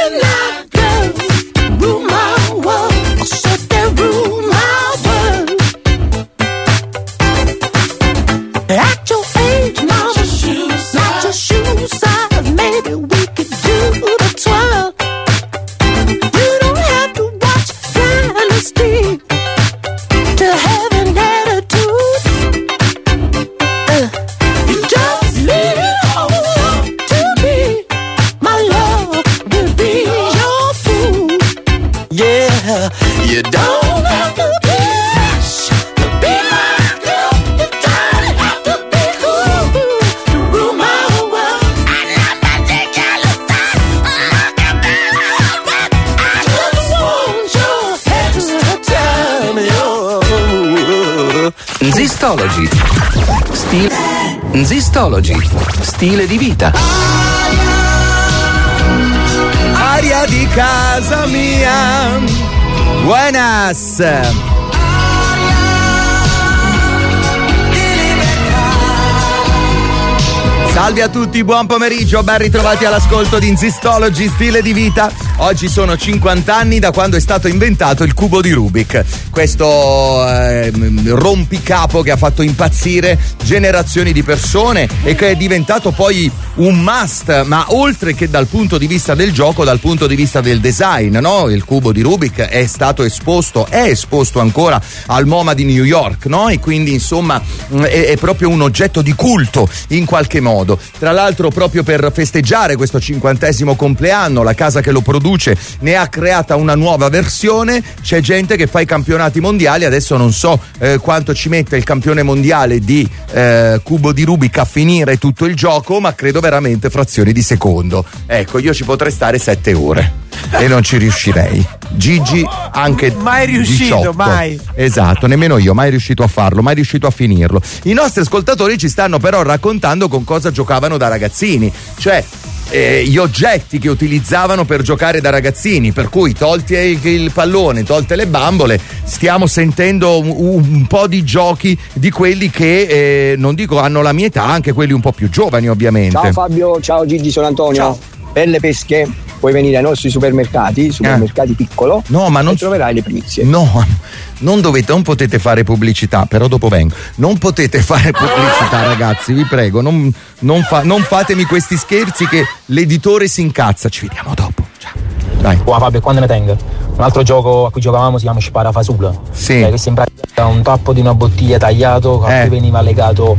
midnight girl, rule my world, so they rule my world. At your age, mama, not your shoe size, maybe we could do the twirl. You don't have to watch Dynasty to have an attitude. You just leave it all to me. My love will be your fool. Yeah, you don't have to be rich to be my girl. You don't have to be cool to rule my world. I love my ridiculous time. I just want your head to time. Zistology. Zistology. Stile di vita. Aria di casa mia. Buenas. Salve a tutti, buon pomeriggio, ben ritrovati all'ascolto di Zistology, stile di vita. Oggi sono 50 anni da quando è stato inventato il cubo di Rubik, questo rompicapo che ha fatto impazzire generazioni di persone e che è diventato poi un must, ma oltre che dal punto di vista del gioco, dal punto di vista del design, no? Il cubo di Rubik è stato esposto, è esposto ancora al MoMA di New York, no? E quindi insomma è proprio un oggetto di culto in qualche modo. Tra l'altro, proprio per festeggiare questo 50° compleanno, la casa che lo produce ne ha creata una nuova versione. C'è gente che fa i campionati mondiali, adesso non so quanto ci mette il campione mondiale di cubo di Rubik a finire tutto il gioco, ma credo veramente frazioni di secondo. Ecco, io ci potrei stare 7 ore e non ci riuscirei. Gigi anche mai riuscito, 18. mai. Esatto, nemmeno io mai riuscito a farlo, mai riuscito a finirlo. I nostri ascoltatori ci stanno però raccontando con cosa giocavano da ragazzini, cioè gli oggetti che utilizzavano per giocare da ragazzini, per cui tolti il pallone, tolte le bambole, stiamo sentendo un po' di giochi di quelli che non dico hanno la mia età, anche quelli un po' più giovani ovviamente. Ciao Fabio, ciao Gigi, sono Antonio. Ciao. Per le pesche puoi venire ai nostri supermercati piccolo, no, ma non troverai le primizie. No, non potete fare pubblicità, però dopo vengo. Non potete fare pubblicità, ragazzi, vi prego, non fatemi questi scherzi che l'editore si incazza. Ci vediamo dopo. Ciao. Dai. Wow, Fabio, quando ne tengo? Un altro gioco a cui giocavamo si chiama Sparafasulla. Sì. Che sembra un tappo di una bottiglia tagliato a cui veniva legato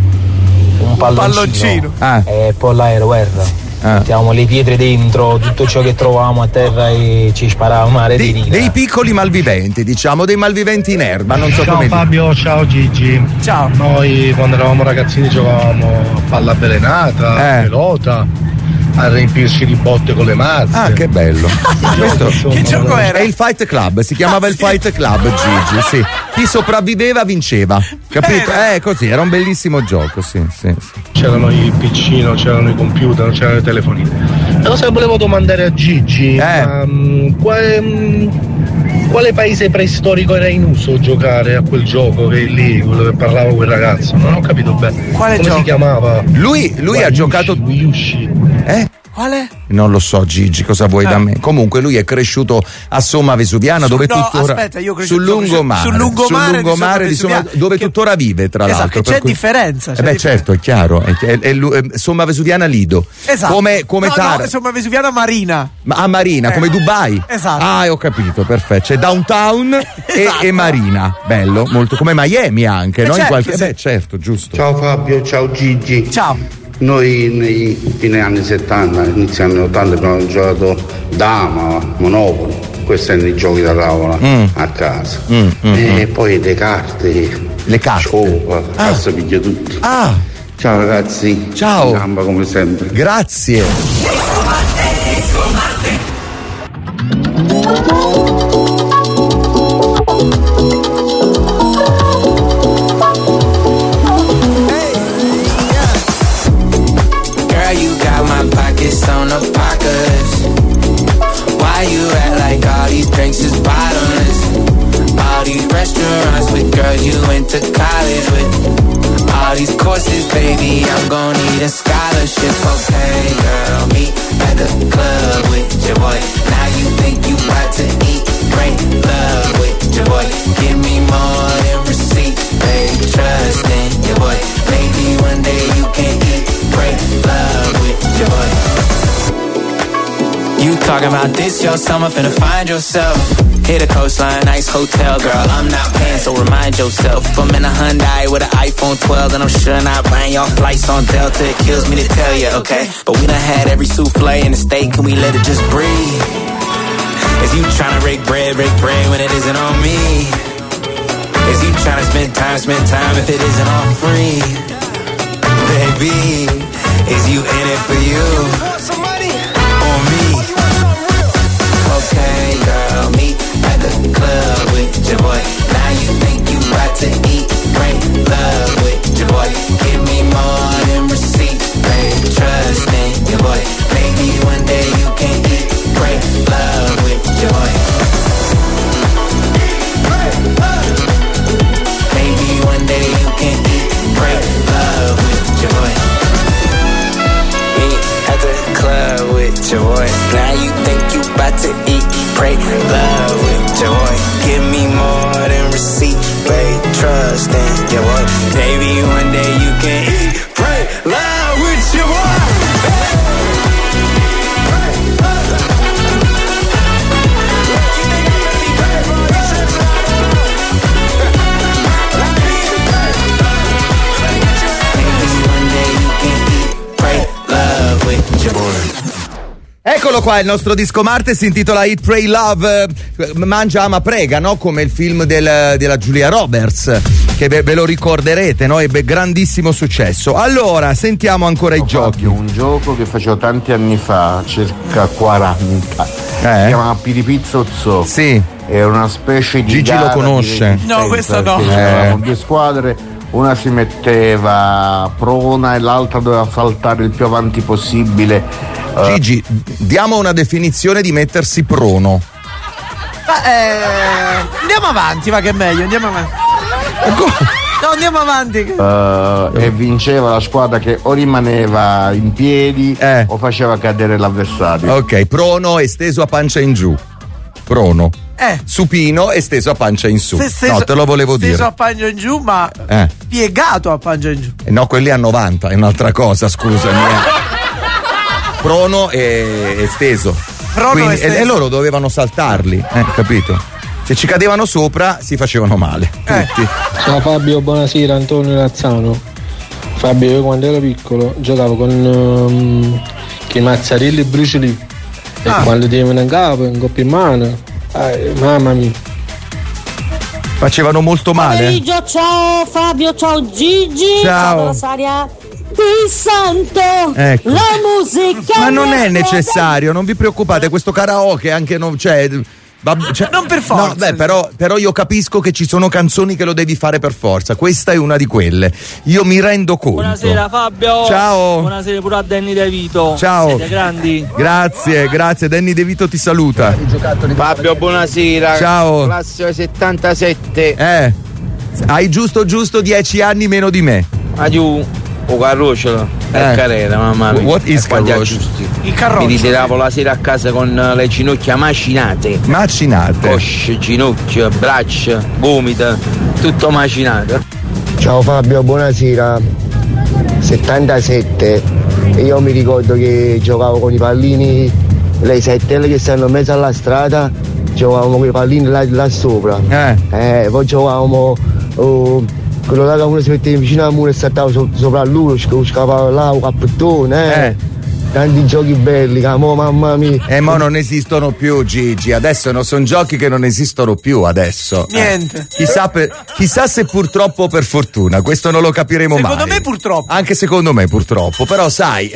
un palloncino. E poi là era guerra. Mettiamo le pietre dentro, tutto ciò che trovavamo a terra e ci sparavamo a rete di riga. Dei piccoli malviventi, diciamo, dei malviventi in erba, non so ciao come. Ciao Fabio, ciao Gigi. Ciao. Noi quando eravamo ragazzini giocavamo a palla avvelenata, a pelota, a riempirsi di botte con le mazze. Ah, che bello. Questo che gioco era? È il Fight Club, si chiamava il Fight Club, Gigi, sì. Chi sopravviveva vinceva, capito? Così, era un bellissimo gioco, sì. C'erano i PC, non c'erano i computer, non c'erano le telefonini. La cosa che volevo domandare a Gigi, quale paese preistorico era in uso giocare a quel gioco che è lì, quello che parlava quel ragazzo? Non ho capito bene. Quale come gioco? Si chiamava? Lui ha giocato. Yushi. Quale? Non lo so, Gigi, cosa vuoi da me? Comunque lui è cresciuto a Somma Vesuviana, dove tuttora aspetta, io sul lungomare di Somma, dove tuttora vive, tra l'altro. C'è differenza. Certo, è chiaro. È Somma Vesuviana Lido. Esatto. Come Tara. No, Somma Vesuviana Marina. Marina, come Dubai. Esatto. Ho capito, perfetto. C'è Downtown e Marina. Bello, molto come Miami anche, no? Certo, in qualche certo, giusto. Ciao Fabio, ciao Gigi. Ciao. Noi nei fine anni 70, inizio anni 80 abbiamo giocato Dama, Monopoli, questi erano i giochi da tavola a casa. E poi le carte. Scopa, cazzo piglia tutto. Ciao ragazzi. Ciao. Gamba come sempre. Grazie. On the pockets. Why you act like all these drinks is bottomless? All these restaurants with girls you went to college with. All these courses, baby, I'm gon' need a scholarship. Okay, girl, meet at the club with your boy. Now Talking about this, your summer, finna find yourself. Hit a coastline, nice hotel, girl. I'm not paying, so remind yourself. I'm in a Hyundai with an iPhone 12, and I'm sure not buying y'all flights on Delta. It kills me to tell you, okay? But we done had every souffle in the state. Can we let it just breathe? Is you tryna break bread when it isn't on me? Is you tryna spend time if it isn't all free? Baby, is you in it for you? Or me? Okay, girl, meet at the club with your boy. Now you think you about to eat, break love with your boy. Give me more than receipts, babe, trust in your boy. Maybe one day you can eat, break love with your boy. Maybe one day you can eat, break love with your boy. Meet at the club with your boy. Now you think you about to eat, break love with your boy. Give me more than receipt, babe, trust in your boy. Maybe one day you can eat, break love with your boy. Eccolo qua, il nostro disco Marte si intitola Eat, Pray, Love, Mangia, Ama, Prega, no? Come il film della Julia Roberts, che ve lo ricorderete, no? Ebbe grandissimo successo. Allora, sentiamo ancora i giochi. Un gioco che facevo tanti anni fa, circa 40, si chiamava Piripizzozzo. Sì. Era una specie di Gigi lo conosce. No, questo no. Con due squadre. Una si metteva prona e l'altra doveva saltare il più avanti possibile. Gigi, diamo una definizione di mettersi prono. Andiamo avanti, va che è meglio, andiamo avanti. No, andiamo avanti. E vinceva la squadra che o rimaneva in piedi o faceva cadere l'avversario. Ok, prono esteso a pancia in giù. Prono. Supino e steso a pancia in su. No, te lo volevo dire. Steso a pancia in giù, ma piegato a pancia in giù. No, quelli a 90, è un'altra cosa, scusami. Prono e steso. Quindi, e loro dovevano saltarli, capito? Se ci cadevano sopra si facevano male. Tutti. Ciao Fabio, buonasera, Antonio Lazzano. Fabio, io quando ero piccolo giocavo con i mazzarelli e bricioli. E quando ti venivano in capo, in coppia in mano. Mamma mia, facevano molto male. Ciao Fabio, ciao Gigi, ciao Rosaria. Ti sento, ecco. La musica. Ma non è necessario, non vi preoccupate, questo karaoke anche non c'è. Non per forza. No, però io capisco che ci sono canzoni che lo devi fare per forza. Questa è una di quelle. Io mi rendo conto. Buonasera Fabio. Ciao. Buonasera pure a Danny De Vito. Ciao. Siete grandi. Grazie. Danny De Vito ti saluta. Fabio, buonasera. Ciao. Classe 77. Hai giusto 10 anni meno di me. Adiù. O carroccio carrera, mamma mia. What is carroccio? Il carroccio. Mi ritiravo la sera a casa con le ginocchia macinate. Cosce, ginocchio, braccia, gomita, tutto macinato. Ciao Fabio, buonasera. 77. E io mi ricordo che giocavo con i pallini, le settelle che stanno in mezzo alla strada, giocavamo con i pallini là sopra. Poi giocavamo quello là che uno si metteva vicino al muro e saltava sopra lui, scappava là un cappettone, tanti giochi belli, mamma mia. Ma non esistono più, Gigi, adesso non sono giochi che non esistono più adesso. Niente. Chissà se purtroppo o per fortuna, questo non lo capiremo mai. Secondo me purtroppo. Anche secondo me purtroppo, però sai.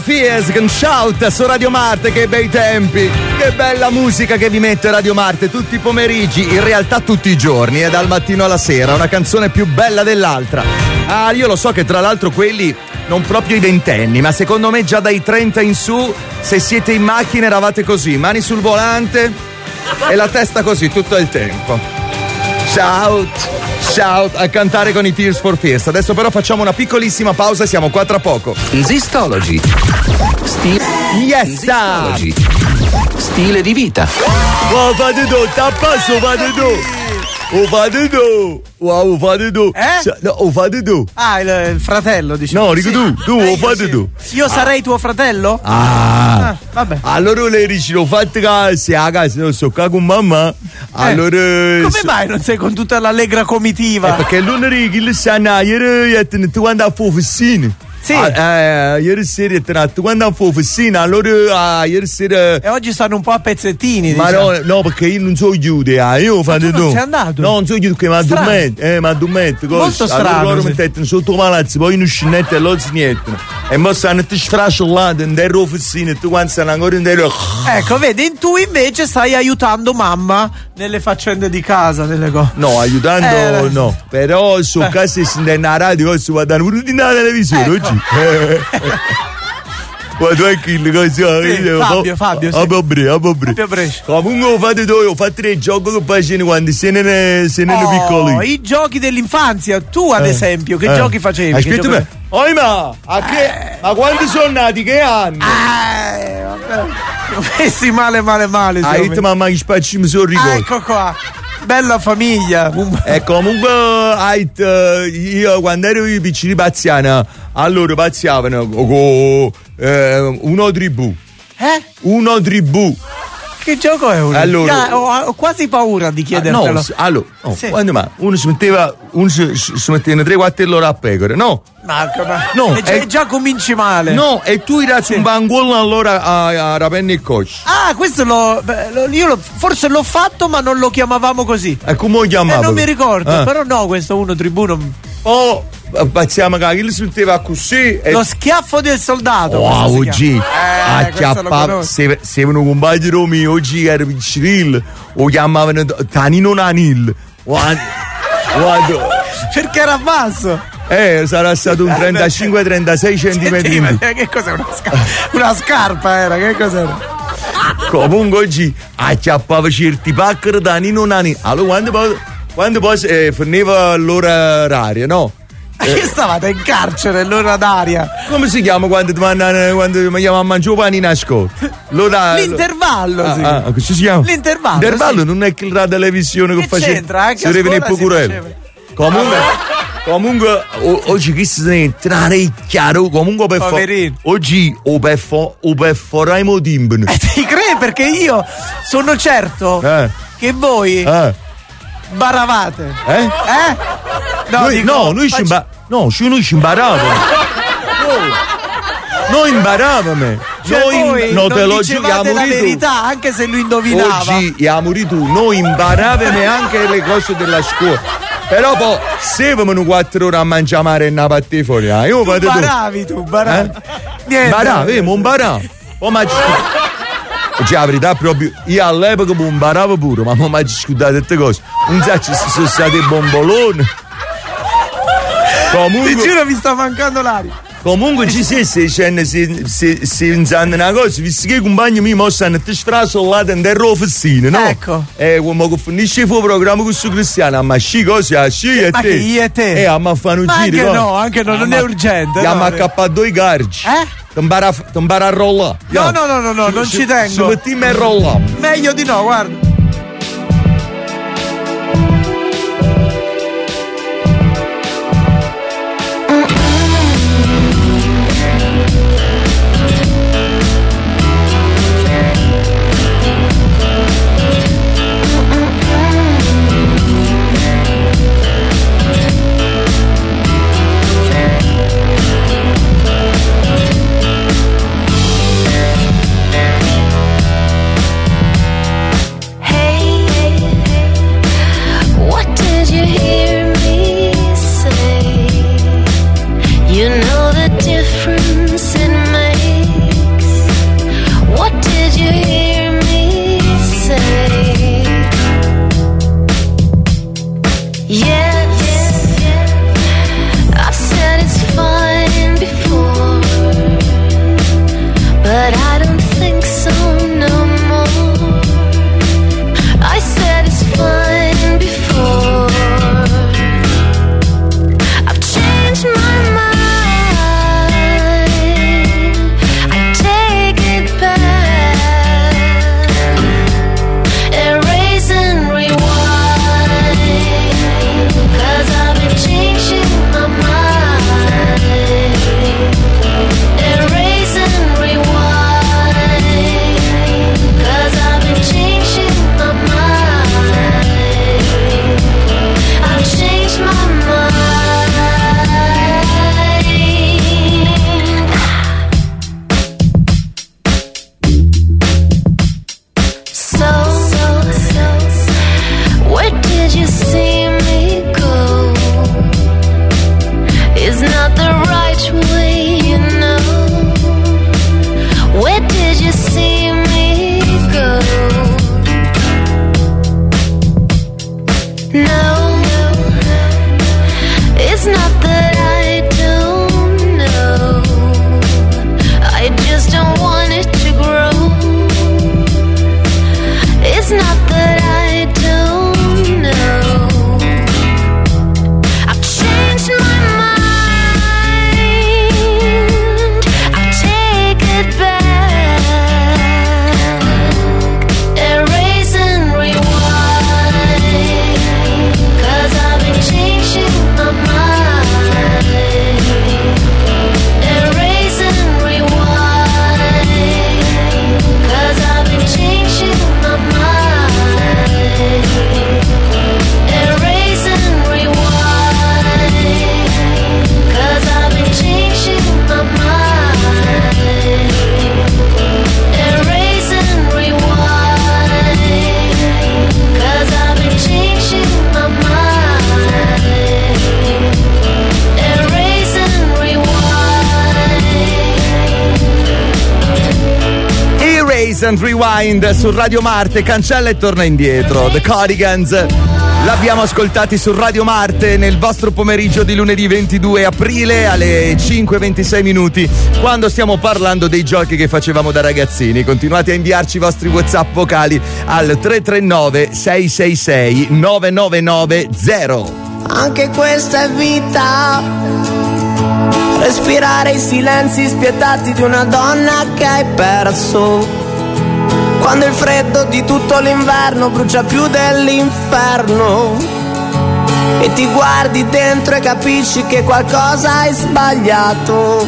Fears con Shout su Radio Marte, che bei tempi, che bella musica che vi mette Radio Marte tutti i pomeriggi, in realtà tutti i giorni, dal mattino alla sera, una canzone più bella dell'altra. Ah, io lo so che tra l'altro quelli non proprio i ventenni, ma secondo me già dai 30 in su, se siete in macchina eravate così, mani sul volante e la testa così tutto il tempo. Shout a cantare con i Tears for Fears. Adesso però facciamo una piccolissima pausa e siamo qua tra poco. Zistology. Zistology. Stile di vita. Oh, fate tu, tappasso, fate tu. Oh, fate tu. Wow, fate tu. No, oh, fate tu. Ah, il fratello, diciamo. No, dico tu, oh, fate tu. Io sarei tuo fratello? Vabbè. Allora lei dice, l'ho fatto se a casa non so qua con mamma. Allora. Come mai non sei con tutta l'allegra comitiva? Perché lunedì chi le sa, ieri tu quando a officina. Sì. Ieri sera è tornato quando a officina, allora ieri sera. E oggi stanno un po' a pezzettini. Ma diciamo. no, perché io non so chiude, io faccio tu. Non sei andato? No, non so chiude che mi addormento. Molto strano. Allora loro mi mettono sotto malazzi, poi in un scinetto e loro si nientano. E mo stanno tutti sfrasciolati in der officina e tu quando stanno ancora in der. Ecco, vedi, tu invece stai aiutando mamma nelle faccende di casa, nelle cose. No, aiutando no. Però su casa si sente una radio, si guardano pure di una televisione oggi. Guarda che le cose. Fabio. Comunque ho fatto 3 giochi che facevano quando se ne piccoli. I giochi dell'infanzia, tu ad esempio, che giochi facevi? Aspetta me. Ma quando sono nati? Che anni? Vabbè. Messi male. Mamma che spacci mi sono ricordato. Ecco qua. Bella famiglia. E comunque io quando ero piccini pazziano, allora pazziavano uno tribù. Uno tribù. Che gioco è uno? Allora, ho quasi paura di chiedertelo. Sì. Quando uno si metteva 3-4 loro a pecore, no? No, già cominci male. No, e tu eri un bangolo allora a Ravenna e Coach. Questo io forse l'ho fatto, ma non lo chiamavamo così. E come lo chiamavamo? Non mi ricordo, però no, questo uno tribuno. Pazziamo che si metteva così. Lo schiaffo del soldato. Wow, oggi se uno compagno Romeo oggi era Cyril, lo chiamavano Tanino Nanil. Guarda. Perché era basso. Sarà stato un 35-36 centimetri. Che cos'è? Una scarpa era? Che cos'era? Comunque oggi acchiappava certi pacchi da Nino Nani. Allora quando poi finiva l'ora oraria, no? Che stavate in carcere l'ora d'aria? Come si chiama quando mi chiama a mangiare panino a scuola? L'intervallo. Che si chiama? L'intervallo non è che la televisione che faceva. C'entra anche si deve venire procurello. Comunque oggi chi se ne è chiaro, comunque per oggi per fare i motivi. Ti credi? Perché io sono certo che voi baravate. Noi ci imbaravamo. Noi imbaravamo. Noi non te lo dicevate la verità, anche se lui indovinava. Oggi siamo tu, noi imparavamo anche le cose della scuola. Però poi se avevano 4 ore a mangiare una pattifonia, io vado tu baravi. Niente. Non baravo. Cioè, la verità proprio, io all'epoca non baravo pure, ma mi ha scudato queste cose. Non so se sono stati bomboloni. Comunque, ti giuro, mi sta mancando l'aria. Comunque ci si inzanno una cosa, visto che i compagni miei mo stanno a strasolati in terra officina, no? Ecco. E quando finisce il programma con su Cristiano, ma sci cose, a sci e te. Io e te? A fare un giro. Anche no, non è urgente. Andiamo a cappare 2 gargi. Ti impara a rollare. No, non ci tengo. Ci mettiamo a rollare. Meglio di no, guarda. No, it's not that I don't know, I just don't want it to grow. It's not that I don't know, I've changed my mind, I'll take it back, erase and rewind, 'cause I've been changing my mind, erase and rewind, 'cause I've been changing my mind. Erase and rewind, 'cause I've been changing my mind. Erase and rewind, 'cause I've been changing my mind. Erase and rewind. Erase and Rewind su Radio Marte, cancella e torna indietro. The Cardigans l'abbiamo ascoltati su Radio Marte nel vostro pomeriggio di lunedì 22 aprile alle 5:26 minuti, quando stiamo parlando dei giochi che facevamo da ragazzini. Continuate a inviarci i vostri WhatsApp vocali al 339 666 9990. Anche questa è vita, respirare i silenzi spietati di una donna che hai perso, quando il freddo di tutto l'inverno brucia più dell'inferno, e ti guardi dentro e capisci che qualcosa hai sbagliato.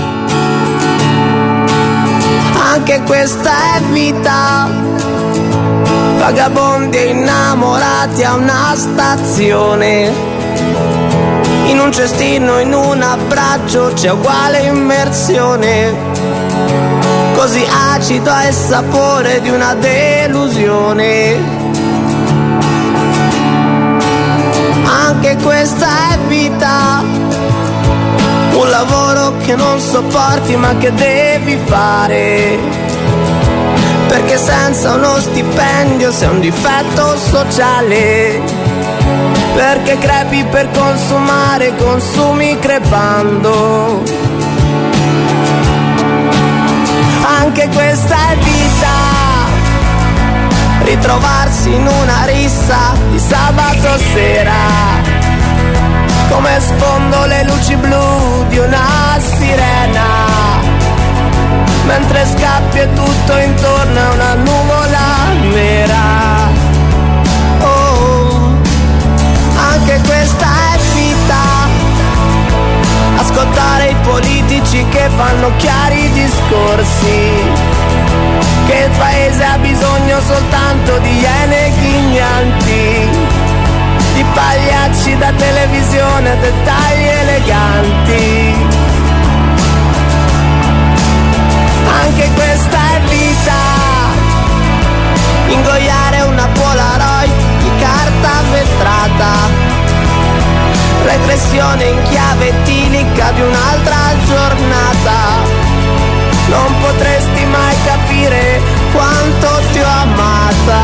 Anche questa è vita, vagabondi e innamorati a una stazione, in un cestino, in un abbraccio c'è uguale immersione, così acido è il sapore di una delusione. Anche questa è vita, un lavoro che non sopporti ma che devi fare, perché senza uno stipendio sei un difetto sociale, perché crepi per consumare, consumi crepando. Anche questa è vita, ritrovarsi in una rissa di sabato sera, come sfondo le luci blu di una sirena, mentre scappi e tutto intorno a una nuvola nera. Oh, anche questa è vita, ascoltare i politici che fanno chiari discorsi, che il paese ha bisogno soltanto di iene ghignanti, di pagliacci da televisione, dettagli eleganti. Anche questa è vita, ingoiare una Polaroid di carta vetrata, regressione in chiave etilica di un'altra giornata. Non potresti mai capire quanto ti ho amata.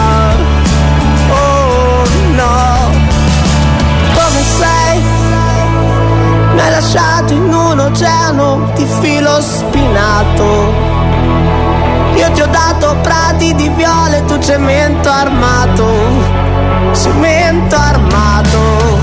Oh no, come sei? Mi hai lasciato in un oceano di filo spinato. Io ti ho dato prati di viole, tu cemento armato, cemento armato.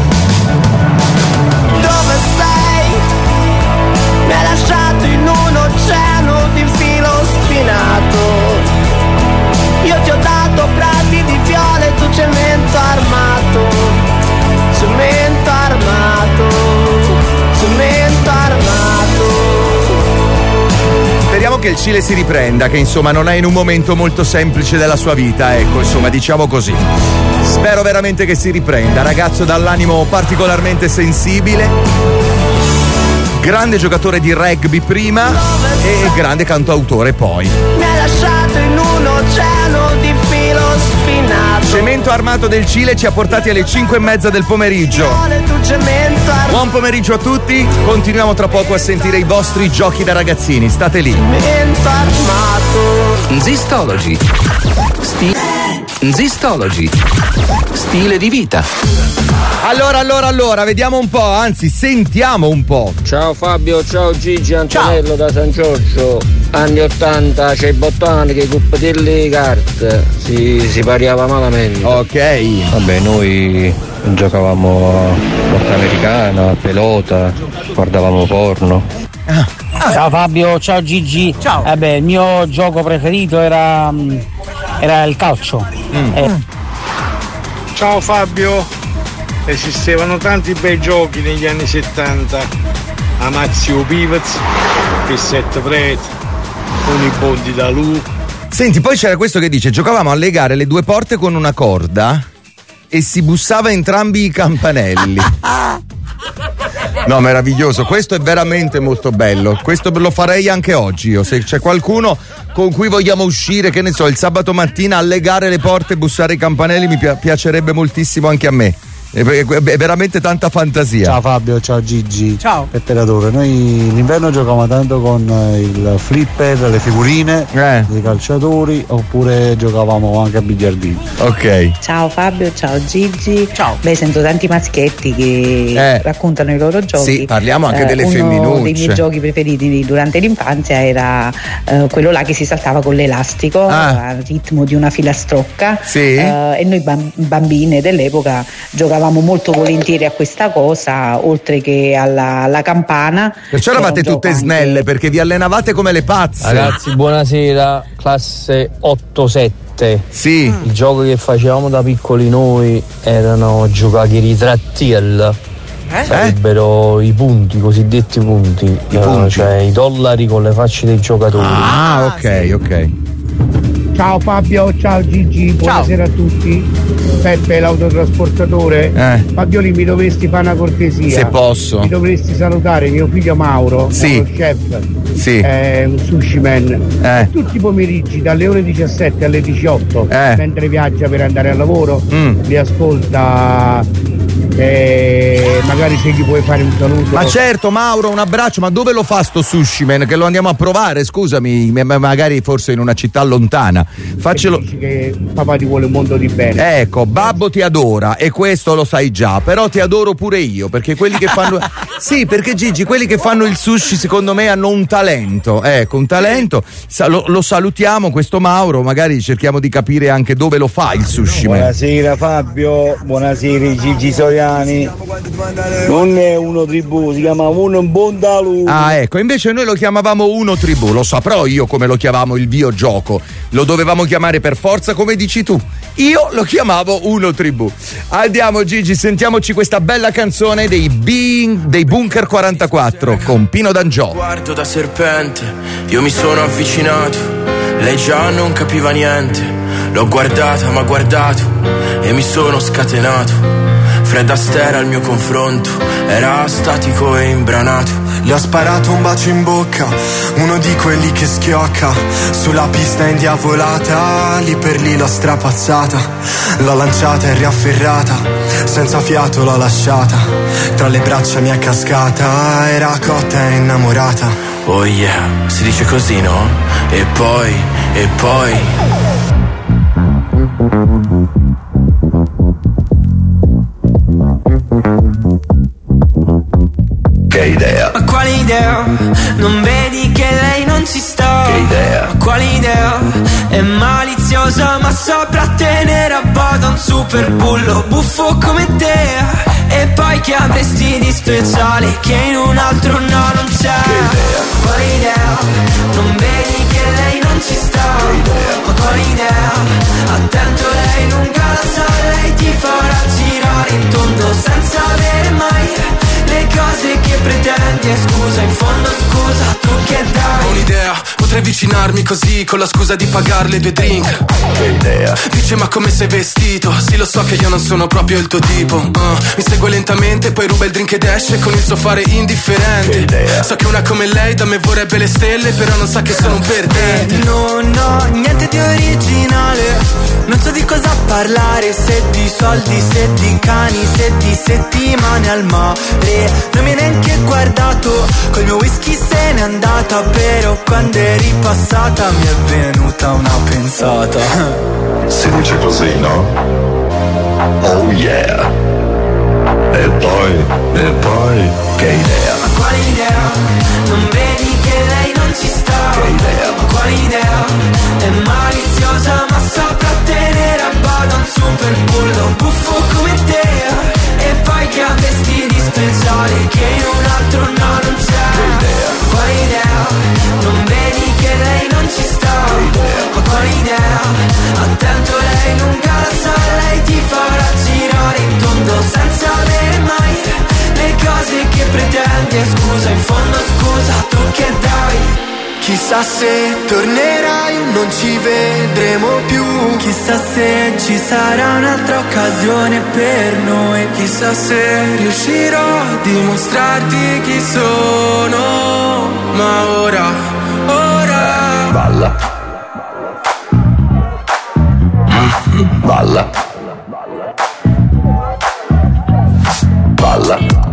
Dove sei? Mi hai lasciato in un oceano di filo spinato. Io ti ho dato prati di viole, tu cemento armato, cemento armato, cemento armato. Speriamo che il Cile si riprenda, che insomma non è in un momento molto semplice della sua vita, ecco, insomma, diciamo così. Spero veramente che si riprenda, ragazzo dall'animo particolarmente sensibile, grande giocatore di rugby prima e grande cantautore poi. Mi hai lasciato in un oceano di filo spinato. Cemento armato del Cile ci ha portati alle 5:30 del pomeriggio. Buon pomeriggio a tutti, continuiamo tra poco a sentire i vostri giochi da ragazzini, state lì. Cemento armato. Zistology. Zistology. Stile di vita. Allora, vediamo un po', anzi sentiamo un po'. Ciao Fabio, ciao Gigi, Antonello da San Giorgio. Anni 80, c'è i bottoni che i cuppatelli carte si pariava malamente. Ok. Vabbè, noi giocavamo a lotta americana, a pelota, guardavamo porno. Ciao Fabio, ciao Gigi. Ciao. Vabbè, il mio gioco preferito era il calcio. Ciao Fabio, esistevano tanti bei giochi negli anni 70. Amazio Pivaz, Pissette Pret, con i bondi da Lu. Senti, poi c'era questo che dice: giocavamo a legare le due porte con una corda e si bussava entrambi i campanelli. No, meraviglioso, questo è veramente molto bello. Questo lo farei anche oggi io. Se c'è qualcuno con cui vogliamo uscire, che ne so, il sabato mattina a legare le porte e bussare i campanelli, mi piacerebbe moltissimo anche a me. È veramente tanta fantasia. Ciao Fabio, ciao Gigi. Ciao. Peperatore, noi l'inverno giocavamo tanto con il flipper, le figurine dei calciatori, oppure giocavamo anche a biliardino. Ok. Ciao Fabio, ciao Gigi. Ciao. Beh, sento tanti maschietti che raccontano i loro giochi. Sì, parliamo anche delle uno femminucce. Uno dei miei giochi preferiti durante l'infanzia era quello là che si saltava con l'elastico al ritmo di una filastrocca. Sì. E noi bambine dell'epoca giocavamo molto volentieri a questa cosa, oltre che alla campana. Perciò eravate tutte snelle, perché vi allenavate come le pazze. Ragazzi, buonasera, classe 8-7. Sì. Il gioco che facevamo da piccoli noi erano giocare i ritrattiel. Sarebbero i punti, i cosiddetti punti. Cioè i dollari con le facce dei giocatori. Ah, ok. Ciao Fabio, ciao Gigi, buonasera a tutti. Peppe l'autotrasportatore. Fabioli, mi dovresti fare una cortesia. Se posso. Mi dovresti salutare mio figlio Mauro, sì. Uno chef, sì. Un sushi man. Tutti i pomeriggi dalle ore 17 alle 18, mentre viaggia per andare al lavoro, li ascolta. Magari se gli puoi fare un saluto. Ma certo, Mauro, un abbraccio. Ma dove lo fa sto sushi man? Che lo andiamo a provare, scusami, magari forse in una città lontana. Faccelo. Dici che papà ti vuole un mondo di bene. Ecco, babbo ti adora e questo lo sai già, però ti adoro pure io, perché quelli che fanno sì, perché Gigi, quelli che fanno il sushi secondo me hanno un talento. Ecco, un talento. Lo salutiamo questo Mauro, magari cerchiamo di capire anche dove lo fa il sushi man. Buonasera Fabio, buonasera Gigi Soriani. Non è Uno Tribù, si chiama Uno Bondalu. Ah, ecco, invece noi lo chiamavamo Uno Tribù. Lo saprò io come lo chiamavo il videogioco. Lo dovevamo chiamare per forza come dici tu. Io lo chiamavo Uno Tribù. Andiamo Gigi, sentiamoci questa bella canzone dei Bunker 44 con Pino D'Angio. Guardo da serpente, io mi sono avvicinato. Lei già non capiva niente. L'ho guardata, m'ha guardato e mi sono scatenato. Fred Astaire al mio confronto era statico e imbranato. Le ho sparato un bacio in bocca, uno di quelli che schiocca. Sulla pista indiavolata, lì per lì l'ho strapazzata. L'ho lanciata e riafferrata, senza fiato l'ho lasciata. Tra le braccia mi è cascata, era cotta e innamorata. Oh yeah, si dice così, no? E poi Che idea? Ma quale idea? Non vedi che lei non ci sta? Che idea? Ma quale idea? È maliziosa ma saprà tenere a bada un super bullo buffo come te. E poi che avresti di speciale che in un altro no non c'è? Che idea? Quale idea? Non vedi che lei non ci sta? Che idea? Ma quale idea? Attento, lei lunga la sa, lei ti farà girare in tondo senza avere mai le cose che pretendi. E scusa, in fondo scusa, tu che dai? Ho un'idea, potrei avvicinarmi così con la scusa di pagarle 2 drink. Che idea? Dice ma come sei vestito? Sì, lo so che io non sono proprio il tuo tipo. Mi segue lentamente, poi ruba il drink ed esce con il suo fare indifferente. Che idea? So che una come lei da me vorrebbe le stelle, però non sa che sono un perdente. Non ho niente di originale, non so di cosa parlare, se di soldi, se di cani, se di settimane al mare. Non mi hai neanche guardato, col mio whisky se n'è andata, però quando eri ripassata mi è venuta una pensata. Si dice così, no? Oh yeah. E poi, che idea? Ma quale idea? Non vedi che lei non ci sta? Che idea? Ma quale idea? È maliziosa ma saprà tenere a bada un super bullo buffo come te. E poi che ha vestiti speciali che in un altro no non c'è. Che idea? Ma quale idea? Non vedi che lei non ci sta? Che idea? Ma quale idea? Attento, lei lunga la sa, lei ti farà girare in tondo senza avere mai le cose che pretendi. E scusa, in fondo scusa, tu che dai? Chissà se tornerai o non ci vedremo più. Chissà se ci sarà un'altra occasione per noi. Chissà se riuscirò a dimostrarti chi sono. Ma ora balla. Balla. Balla.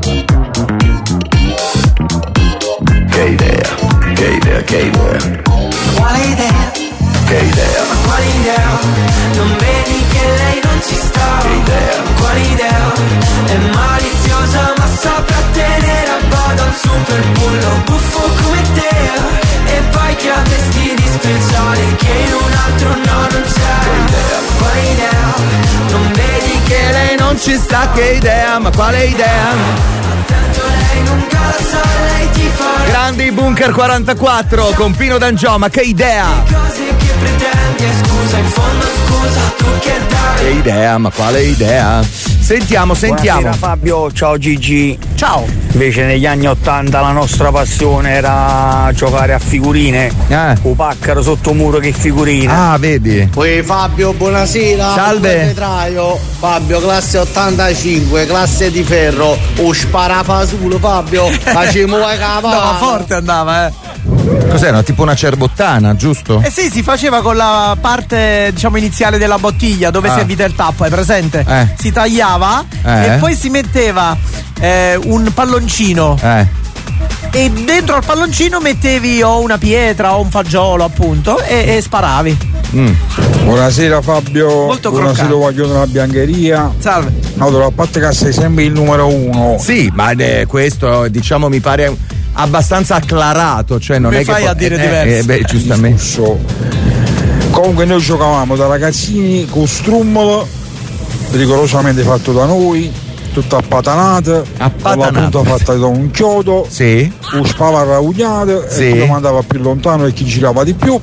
Che idea? Che idea? Che idea? Quale idea? Che idea? Ma quale idea? Non vedi che lei non ci sta? Che idea? Ma quale idea? È maliziosa ma saprà tenere a bada un super bullo buffo come te. E poi che ha vestiti speciali che in un altro no non c'è. Che idea? Ma quale idea? Non vedi che lei non ci sta? Che idea? Ma quale idea? Attento, lei non casa, lei ti fa Grandi Bunker 44 con Pino D'Angio, ma che idea? cose che pretendi. E scusa, in fondo scusa, tu che dai? Che idea? Ma quale idea? Sentiamo. Buonasera Fabio, ciao Gigi. Ciao. Invece negli anni 80 la nostra passione era giocare a figurine. O Paccaro sotto muro che figurine. Ah, vedi. Poi Fabio, buonasera. Salve. Fabio, classe 85, classe di ferro. O sparafasulo Fabio. Facciamo la cavalla. Andava forte, andava, Cos'era? Tipo una cerbottana, giusto? Eh sì, si faceva con la parte, diciamo, iniziale della bottiglia dove si evita il tappo, hai presente? Si tagliava e poi si metteva un palloncino. E dentro al palloncino mettevi o una pietra o un fagiolo, appunto, e sparavi. Buonasera Fabio. Molto buonasera voglio della biancheria. Salve. Allora, a parte che sei sempre il numero 1. Sì, ma questo diciamo mi pare abbastanza acclarato, cioè non mi è fai che a dire diverso. Giustamente. Comunque noi giocavamo da ragazzini con strummolo rigorosamente fatto da noi, tutta appatanata, con la punta fatta da un chiodo, con spalla raugnata, e chi andava più lontano e chi girava di più.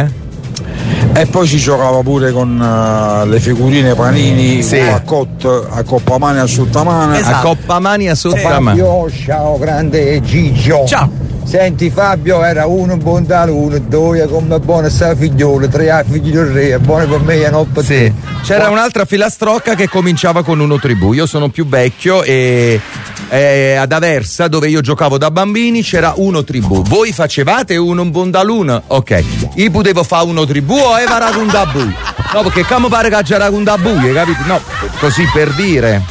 E poi si giocava pure con le figurine panini, a coppamani a sottamano. A coppamani a sottamano. Fabio, ciao grande Gigio. Ciao. Senti Fabio, era uno buontalone, due come buona sta figliola, tre figli del re, buone per me e non per te. C'era un'altra filastrocca che cominciava con uno tribù. Io sono più vecchio e ad Aversa, dove io giocavo da bambini, c'era uno tribù. Voi facevate uno buondalone? Ok. Io potevo fare uno tribù o era un dabù? No, perché come pare che c'era un dabù, capito? No, così per dire.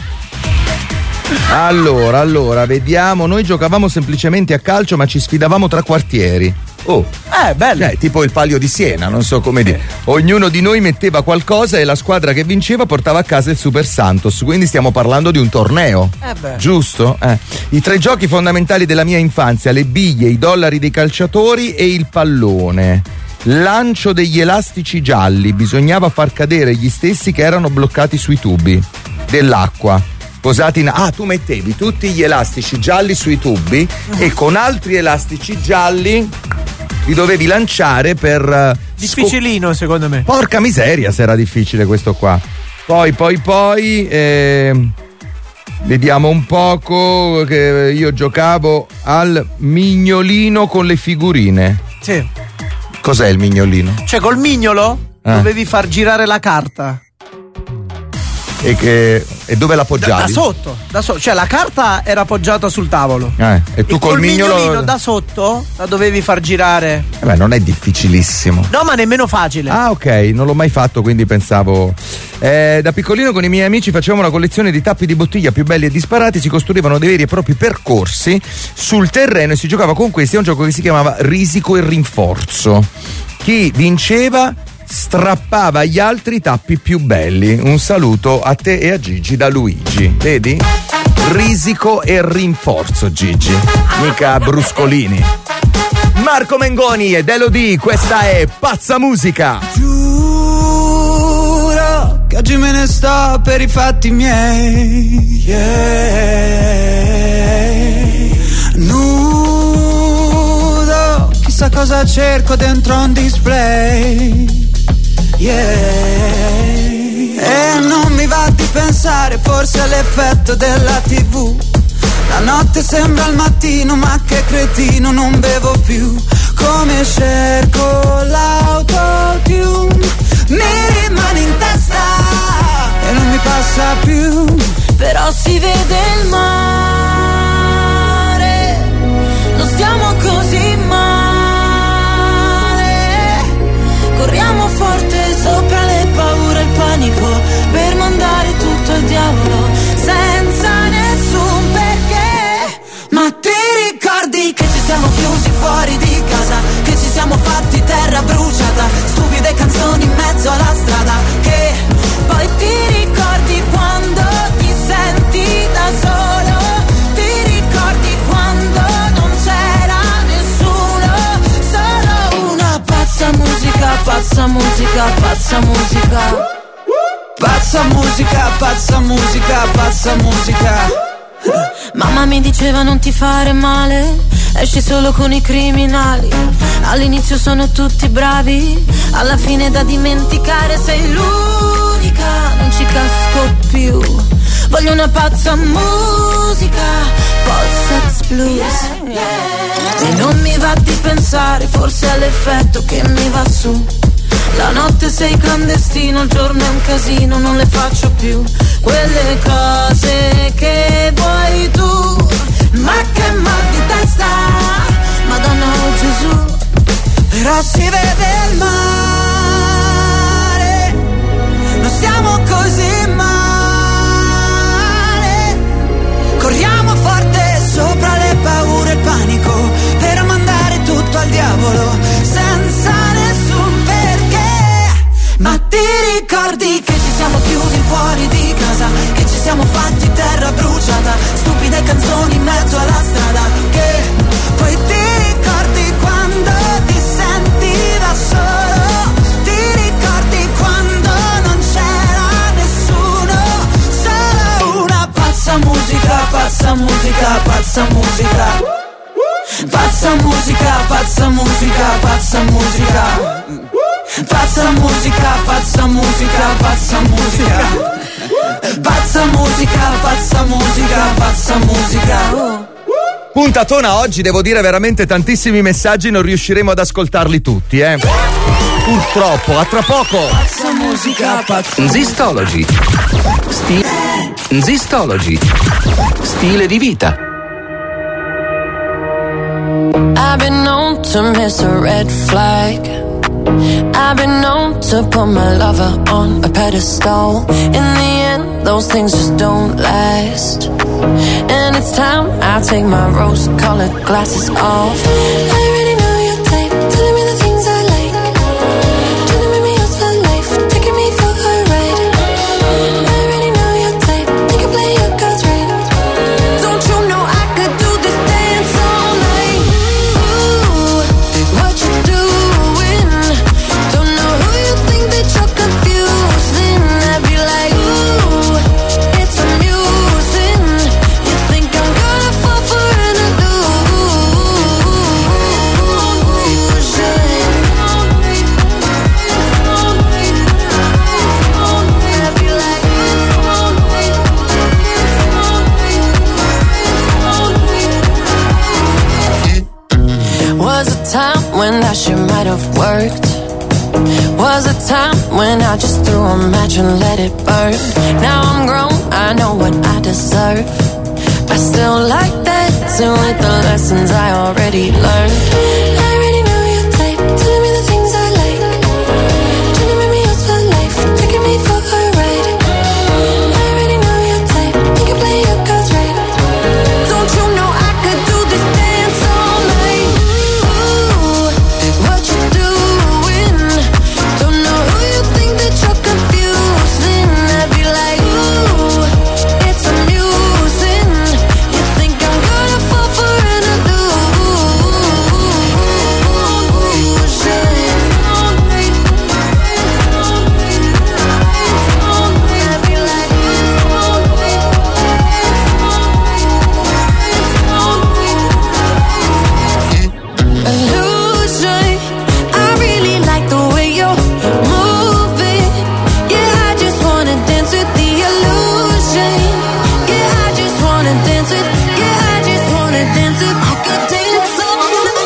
Allora, vediamo. Noi giocavamo semplicemente a calcio, ma ci sfidavamo tra quartieri. Bello. Tipo il Palio di Siena, non so come dire. Ognuno di noi metteva qualcosa e la squadra che vinceva portava a casa il Super Santos. Quindi stiamo parlando di un torneo. Giusto? I tre giochi fondamentali della mia infanzia: le biglie, i dollari dei calciatori e il pallone. Lancio degli elastici gialli, bisognava far cadere gli stessi che erano bloccati sui tubi dell'acqua. Posati tu mettevi tutti gli elastici gialli sui tubi e con altri elastici gialli li dovevi lanciare per difficilino secondo me. Porca miseria se era difficile questo qua. Poi vediamo un poco che io giocavo al mignolino con le figurine. Sì. Cos'è il mignolino? Cioè col mignolo dovevi far girare la carta. E dove l'appoggiavi? Da sotto, cioè la carta era appoggiata sul tavolo. E tu col mignolo da sotto la dovevi far girare. Non è difficilissimo. No, ma nemmeno facile. Ah, ok, non l'ho mai fatto, quindi pensavo. Da piccolino con i miei amici facevamo una collezione di tappi di bottiglia più belli e disparati, si costruivano dei veri e propri percorsi sul terreno e si giocava con questi. È un gioco che si chiamava Risico e Rinforzo. Chi vinceva strappava agli altri i tappi più belli. Un saluto a te e a Gigi da Luigi. Vedi? Risico e Rinforzo, Gigi, mica bruscolini. Marco Mengoni ed Elodie, questa è Pazza Musica. Giuro che oggi me ne sto per i fatti miei. Nudo, chissà cosa cerco dentro un display. E non mi va di pensare, forse è l'effetto della TV. La notte sembra il mattino, ma che cretino, non bevo più. Come cerco l'autotune, mi rimane in testa e non mi passa più. Però si vede il mare, non stiamo così male. Corriamo forte sopra le paure e il panico, per mandare tutto al diavolo senza nessun perché. Ma ti ricordi che ci siamo chiusi fuori di casa, che ci siamo fatti terra bruciata, stupide canzoni in mezzo alla strada, che poi ti ricordi quando ti senti da solo, ti ricordi quando non c'era nessuno, solo una pazza musica, pazza musica, pazza musica. Pazza musica, pazza musica, pazza musica. Mamma mi diceva non ti fare male, esci solo con i criminali. All'inizio sono tutti bravi, alla fine da dimenticare sei l'unica, non ci casco più. Voglio una pazza musica, post-sex blues. E non mi va di pensare, forse è l'effetto che mi va su. La notte sei clandestino, il giorno è un casino, non le faccio più quelle cose che vuoi tu. Ma che mal di testa, Madonna o Gesù. Però si vede il mare, non stiamo così male. Corriamo forte sopra le paure e il panico, per mandare tutto al diavolo senza nessun perché. Ma ti ricordi che ci siamo chiusi fuori di casa, che ci siamo fatti terra bruciata, stupide canzoni in mezzo alla strada, che poi ti ricordi quando ti senti da solo, ti ricordi quando non c'era nessuno, solo una pazza musica, pazza musica, pazza musica. Pazza musica, pazza musica, pazza musica. Pazza musica, pazza musica, pazza musica. Pazza musica, pazza musica, pazza musica. Puntatona oggi, devo dire, veramente tantissimi messaggi, non riusciremo ad ascoltarli tutti, purtroppo. A tra poco. Pazza musica, pazza. Zistology. Zistology. Stile di vita. I've been known to miss a red flag. I've been known to put my lover on a pedestal. In the end, those things just don't last. And it's time I take my rose-colored glasses off. I already know your type, telling me the things I like. Trying to make me yours for life, taking me for a ride. I already know your type, you can play your cards right. Don't you know I could do this dance all night? Ooh, what you doing? Don't know who you think that you're confusing. I'd be like, ooh, it's amusing. You think I'm gonna fall for an illusion. Was a time when that shit might have worked. was a time when I just threw a match and let it burn. Now I'm grown, I know what I deserve. I still like dancing with the lessons I already learned. I already know your type, telling me the things I like, trying to make me yours for life, taking me for a ride. I already know your type, you can play your cards right. Don't you know I could do this dance all night? Ooh, what you doing? Don't know who you think that you're confusing. I'd be like, ooh, it's amusing. You think I'm gonna fall for an illusion. I really like the way you're moving. Yeah, I just wanna dance with the illusion. Yeah, I just wanna dance with. Yeah, I just wanna dance with. I could dance all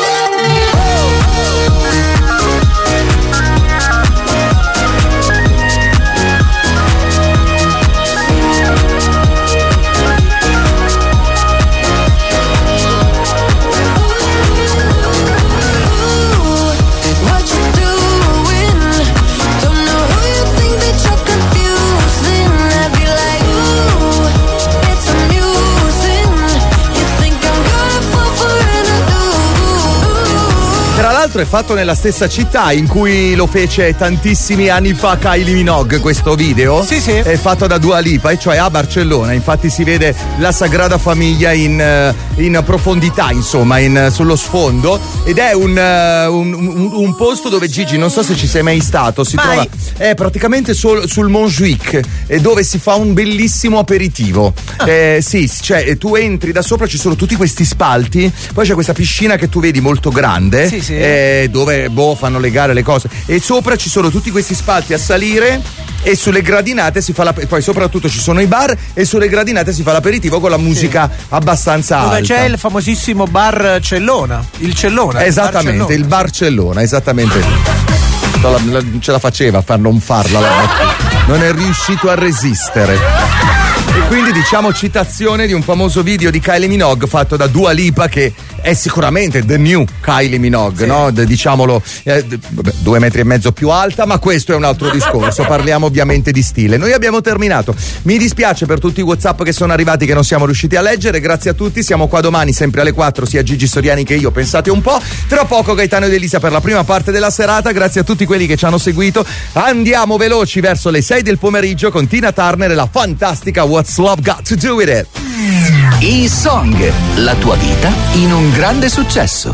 what you doing? Don't know who you think that you're confusing. I'd be like, ooh, it's amusing. You think I'm gonna fall for an illusion. Tra l'altro è fatto nella stessa città in cui lo fece tantissimi anni fa Kylie Minogue, questo video. Sì, sì. È fatto da Dua Lipa, e cioè a Barcellona. Infatti si vede la Sagrada Famiglia in profondità, insomma, sullo sfondo. Ed è un posto dove, Gigi, non so se ci sei mai stato, si trova praticamente sul Montjuic, dove si fa un bellissimo aperitivo. Sì, cioè tu entri da sopra, ci sono tutti questi spalti, poi c'è questa piscina che tu vedi molto grande, Sì, sì. Dove fanno le gare, le cose, e sopra ci sono tutti questi spalti a salire, e sulle gradinate si fa poi soprattutto ci sono i bar, e sulle gradinate si fa l'aperitivo con la musica abbastanza alta. Dove c'è il famosissimo bar Cellona, il Cellona. Esattamente, il Barcellona, esattamente. Non ce la faceva a non farla la mattina. Non è riuscito a resistere. E quindi diciamo citazione di un famoso video di Kylie Minogue fatto da Dua Lipa, che è sicuramente the new Kylie Minogue, sì. No? Diciamolo, 2,5 metri più alta, ma questo è un altro discorso. Parliamo ovviamente di stile. Noi abbiamo terminato. Mi dispiace per tutti i WhatsApp che sono arrivati, che non siamo riusciti a leggere. Grazie a tutti, siamo qua domani sempre alle 4, sia Gigi Soriani che io. Pensate un po'. Tra poco Gaetano ed Elisa per la prima parte della serata. Grazie a tutti quelli che ci hanno seguito. Andiamo veloci verso le 6 del pomeriggio con Tina Turner e la fantastica What's Love Got to Do With It. E-Song, la tua vita in un grande successo.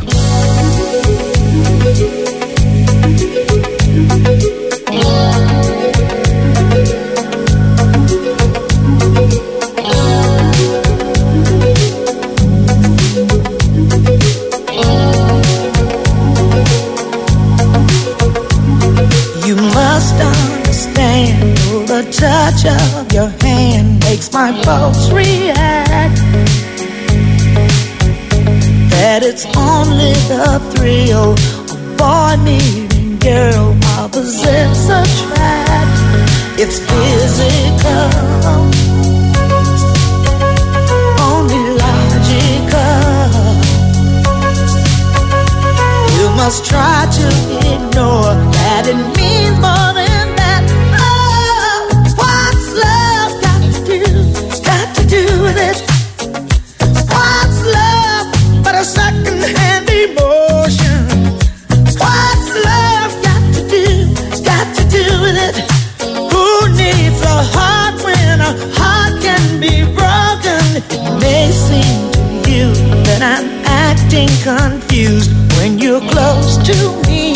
You must understand, the touch of your hand makes my pulse react. That it's only the thrill of boy meeting girl opposites attract. It's physical, only logical. You must try to ignore that it means more than that. Oh, what's love got to do? Got to do with it. What's love but a second-hand emotion? What's love got to do? Got to do with it. Who needs a heart when a heart can be broken? It may seem to you that I'm acting confused when you're close to me.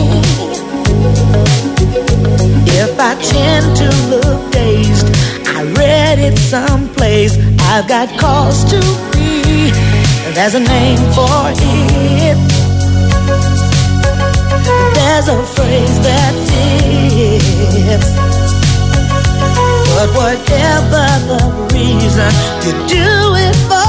If I tend to look dazed, I read it someplace, I've got cause to be. There's a name for it. There's a phrase that fits. But whatever the reason, you do it for